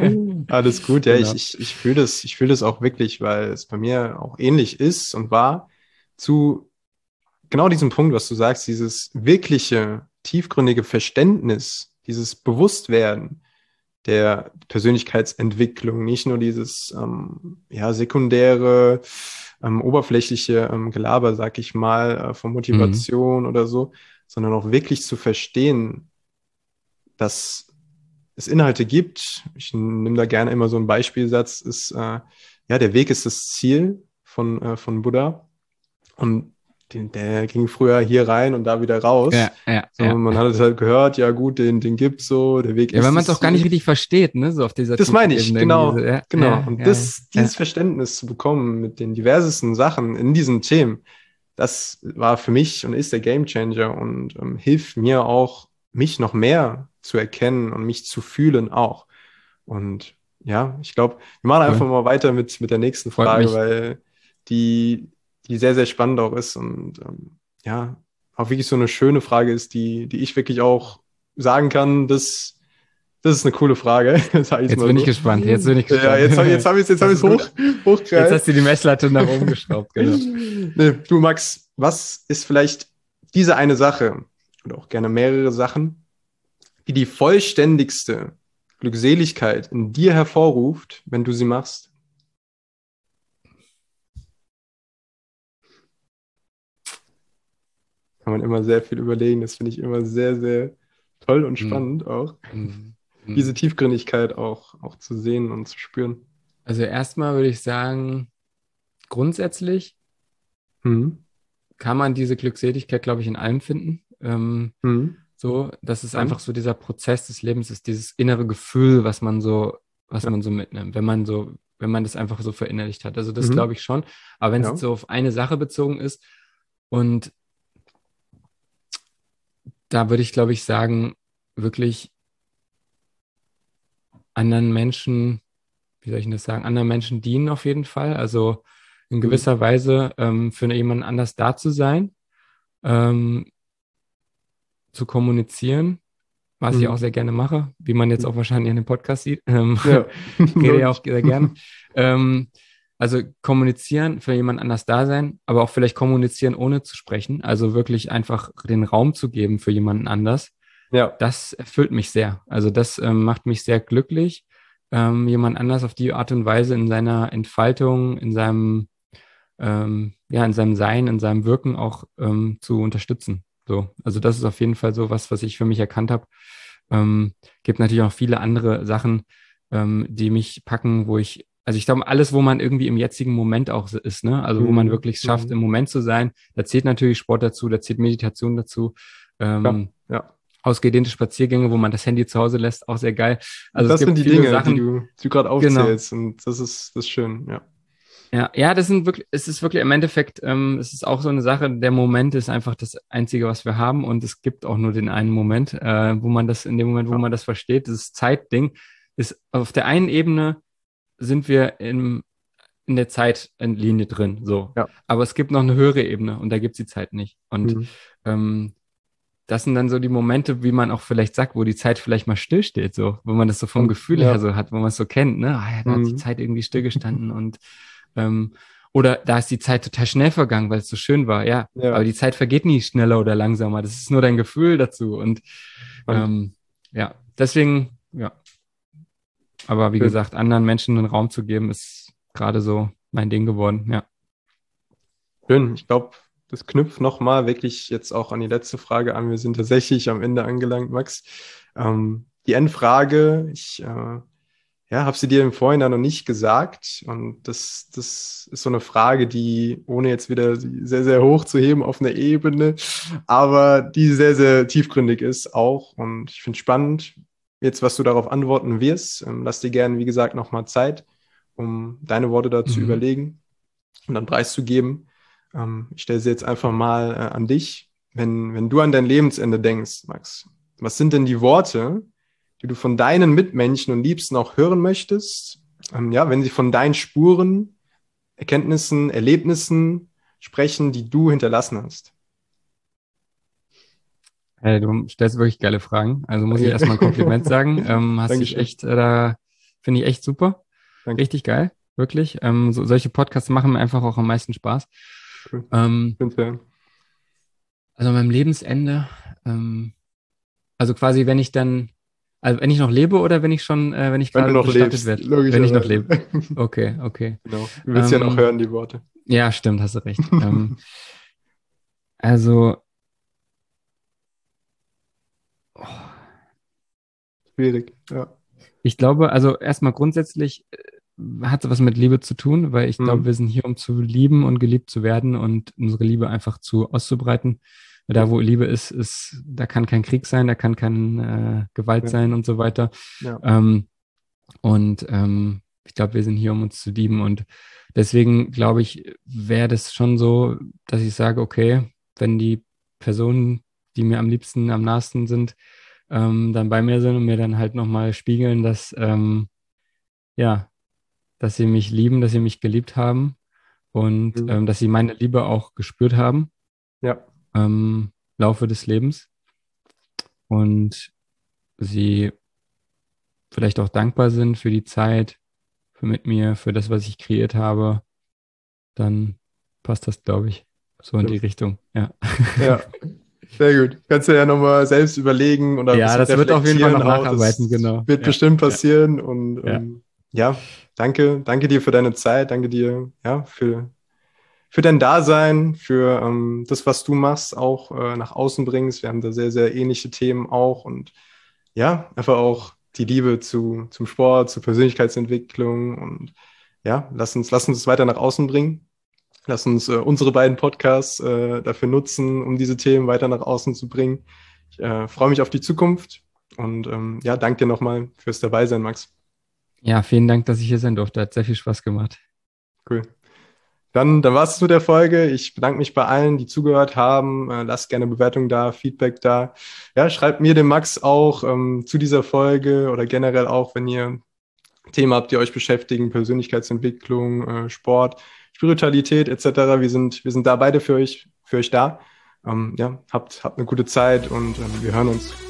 Alles gut, ja, ich, genau. ich, ich fühle das, ich fühle das auch wirklich, weil es bei mir auch ähnlich ist und war zu genau diesem Punkt, was du sagst, dieses wirkliche, tiefgründige Verständnis, dieses Bewusstwerden der Persönlichkeitsentwicklung, nicht nur dieses ähm, ja, sekundäre, ähm, oberflächliche ähm, Gelaber, sag ich mal, äh, von Mhm. Motivation oder so, sondern auch wirklich zu verstehen, dass es Inhalte gibt. Ich nehme da gerne immer so einen Beispielsatz, ist, äh, ja, der Weg ist das Ziel von, äh, von Buddha. Und den, der ging früher hier rein und da wieder raus. Ja, ja, So, ja. man hat es halt gehört, ja gut, den, den gibt's so, der Weg Ja, weil ist man es das auch gar nicht Ziel. richtig versteht, ne, so auf dieser Das tiefen meine ich, Ebene irgendwie so. genau, Ja, genau. ja, Und ja, das, ja. dieses Verständnis zu bekommen mit den diversesten Sachen in diesen Themen, das war für mich und ist der Gamechanger und ähm, hilft mir auch, mich noch mehr zu erkennen und mich zu fühlen auch. Und ja, ich glaube, wir machen einfach Cool. mal weiter mit, mit der nächsten Freut Frage, mich. weil die, die sehr, sehr spannend auch ist und ähm, ja, auch wirklich so eine schöne Frage ist, die, die ich wirklich auch sagen kann, dass das ist eine coole Frage, sage ich Jetzt mal bin ich so. gespannt. Jetzt bin ich Ja, gespannt. jetzt habe jetzt hab ich es jetzt hab Das ich's ist gut. hoch, Jetzt hast hochgereizt. du die Messlatte nach oben geschraubt, genau. Nee, du, Max, was ist vielleicht diese eine Sache oder auch gerne mehrere Sachen, die die vollständigste Glückseligkeit in dir hervorruft, wenn du sie machst? Kann man immer sehr viel überlegen. Das finde ich immer sehr, sehr toll und Mhm. spannend auch. Mhm. Diese Mhm. Tiefgründigkeit auch, auch zu sehen und zu spüren. Also erstmal würde ich sagen, grundsätzlich Mhm. kann man diese Glückseligkeit, glaube ich, in allem finden. Ähm, Mhm. so, dass es Spannend. einfach so dieser Prozess des Lebens ist, dieses innere Gefühl, was man so, was Ja. man so mitnimmt, wenn man so, wenn man das einfach so verinnerlicht hat. Also das glaube Mhm. ich schon. Aber wenn es jetzt Ja. so auf eine Sache bezogen ist, und da würde ich, glaube ich, sagen, wirklich anderen Menschen, wie soll ich denn das sagen, anderen Menschen dienen auf jeden Fall. Also in Mhm. gewisser Weise ähm, für jemanden anders da zu sein, ähm, zu kommunizieren, was ich auch Mhm. sehr gerne mache, wie man jetzt auch wahrscheinlich in dem Podcast sieht. Ähm, Ja, rede ja auch logisch. sehr gerne. Ähm, also kommunizieren, für jemand anders da sein, aber auch vielleicht kommunizieren, ohne zu sprechen. Also wirklich einfach den Raum zu geben für jemanden anders. Ja. Das erfüllt mich sehr. Also das ähm, macht mich sehr glücklich, ähm, jemand anders auf die Art und Weise in seiner Entfaltung, in seinem, ähm, ja, in seinem Sein, in seinem Wirken auch ähm, zu unterstützen. So, also das ist auf jeden Fall so was, was ich für mich erkannt habe. Ähm, gibt natürlich auch viele andere Sachen, ähm, die mich packen, wo ich, also ich glaube, alles, wo man irgendwie im jetzigen Moment auch so ist, ne? Also wo man Mhm. wirklich schafft, Mhm. im Moment zu sein, da zählt natürlich Sport dazu, da zählt Meditation dazu. Ja. Ähm, Ja. Ausgedehnte Spaziergänge, wo man das Handy zu Hause lässt, auch sehr geil. Also es Das sind gibt die viele Dinge, die Sachen, du, die du gerade genau. aufzählst. Und das ist, das ist schön, ja. Ja, ja, das sind wirklich, es ist wirklich im Endeffekt, ähm, es ist auch so eine Sache, der Moment ist einfach das Einzige, was wir haben und es gibt auch nur den einen Moment, äh, wo man das, in dem Moment, wo Ja. man das versteht, dieses Zeitding, ist auf der einen Ebene sind wir im, in der Zeitlinie drin, so. Ja. Aber es gibt noch eine höhere Ebene und da gibt es die Zeit nicht. Und Mhm. ähm, das sind dann so die Momente, wie man auch vielleicht sagt, wo die Zeit vielleicht mal stillsteht, so, wo man das so vom Und, Gefühl her ja. so hat, wo man es so kennt, ne? Ah ja, da hat die Mhm. Zeit irgendwie stillgestanden und ähm, oder da ist die Zeit total schnell vergangen, weil es so schön war, ja. Aber Ja. die Zeit vergeht nie schneller oder langsamer. Das ist nur dein Gefühl dazu. Und Spannend. ähm, ja, deswegen, ja. Aber wie Schön. gesagt, anderen Menschen einen Raum zu geben, ist gerade so mein Ding geworden, ja. Schön. Ich glaube, das knüpft nochmal wirklich jetzt auch an die letzte Frage an. Wir sind tatsächlich am Ende angelangt, Max. Ähm, die Endfrage, ich äh, ja, habe sie dir im Vorhinein noch nicht gesagt. Und das, das ist so eine Frage, die, ohne jetzt wieder sie sehr, sehr hoch zu heben auf einer Ebene, aber die sehr, sehr tiefgründig ist auch. Und ich finde es spannend, jetzt, was du darauf antworten wirst. Ähm, lass dir gerne, wie gesagt, nochmal Zeit, um deine Worte da zu Mhm. überlegen und dann preiszugeben. Ähm, ich stelle sie jetzt einfach mal äh, an dich. Wenn, wenn du an dein Lebensende denkst, Max, was sind denn die Worte, die du von deinen Mitmenschen und Liebsten auch hören möchtest? Ähm, ja, wenn sie von deinen Spuren, Erkenntnissen, Erlebnissen sprechen, die du hinterlassen hast. Hey, du stellst wirklich geile Fragen. Also muss ich Danke. erstmal ein Kompliment sagen. Ähm, hast dich Dankeschön. echt, äh, da finde ich echt super. Danke. Richtig geil, wirklich. Ähm, so, solche Podcasts machen mir einfach auch am meisten Spaß. Cool. Ähm, Schön zu hören. also an meinem Lebensende, ähm, also quasi, wenn ich dann, also wenn ich noch lebe oder wenn ich schon, äh, wenn ich Wenn du gerade noch bestattet lebst, werde, wenn ich noch lebe. logischerweise. Okay, okay. Genau. Du willst ja noch Ähm, hören, die Worte. ja, stimmt, hast du recht. Ähm, also, oh, Schwierig. Ja. ich glaube, also erstmal grundsätzlich äh, hat es was mit Liebe zu tun, weil ich glaube, wir Mhm. sind hier, um zu lieben und geliebt zu werden und unsere Liebe einfach zu auszubreiten. Da, Cool. wo Liebe ist, ist, da kann kein Krieg sein, da kann keine äh, Gewalt Ja. sein und so weiter. Ja. Ähm, und ähm, ich glaube, wir sind hier, um uns zu lieben. Und deswegen glaube ich, wäre das schon so, dass ich sage, okay, wenn die Personen, die mir am liebsten, am nahesten sind, ähm, dann bei mir sind und mir dann halt nochmal spiegeln, dass, ähm, ja, dass sie mich lieben, dass sie mich geliebt haben und Mhm. ähm, dass sie meine Liebe auch gespürt haben Ja. ähm, im Laufe des Lebens und sie vielleicht auch dankbar sind für die Zeit, für mit mir, für das, was ich kreiert habe, dann passt das, glaube ich, so in die Stimmt. Richtung. Ja. Ja. Sehr gut. Kannst du ja nochmal selbst überlegen oder ein Ja, bisschen das wird auf jeden Fall reflektieren noch auch. nacharbeiten, Das genau. wird Ja, bestimmt ja, passieren. Und ja. ähm, ja, danke. Danke dir für deine Zeit. Danke dir, ja, für, für dein Dasein, für ähm, das, was du machst, auch äh, nach außen bringst. Wir haben da sehr, sehr ähnliche Themen auch. Und ja, einfach auch die Liebe zu, zum Sport, zur Persönlichkeitsentwicklung. Und ja, lass uns, lass uns es weiter nach außen bringen. Lass uns äh, unsere beiden Podcasts äh, dafür nutzen, um diese Themen weiter nach außen zu bringen. Ich äh, freue mich auf die Zukunft und ähm, ja, danke dir nochmal fürs Dabeisein, Max. Ja, vielen Dank, dass ich hier sein durfte. Hat sehr viel Spaß gemacht. Cool. Dann, dann war es mit der Folge. Ich bedanke mich bei allen, die zugehört haben. Äh, lasst gerne Bewertung da, Feedback da. Ja, schreibt mir, dem Max, auch ähm, zu dieser Folge oder generell auch, wenn ihr Themen habt, die euch beschäftigen, Persönlichkeitsentwicklung, äh, Sport, Spiritualität et cetera. Wir sind, wir sind da beide für euch, für euch da. Ähm, ja, habt, habt eine gute Zeit und ähm, wir hören uns.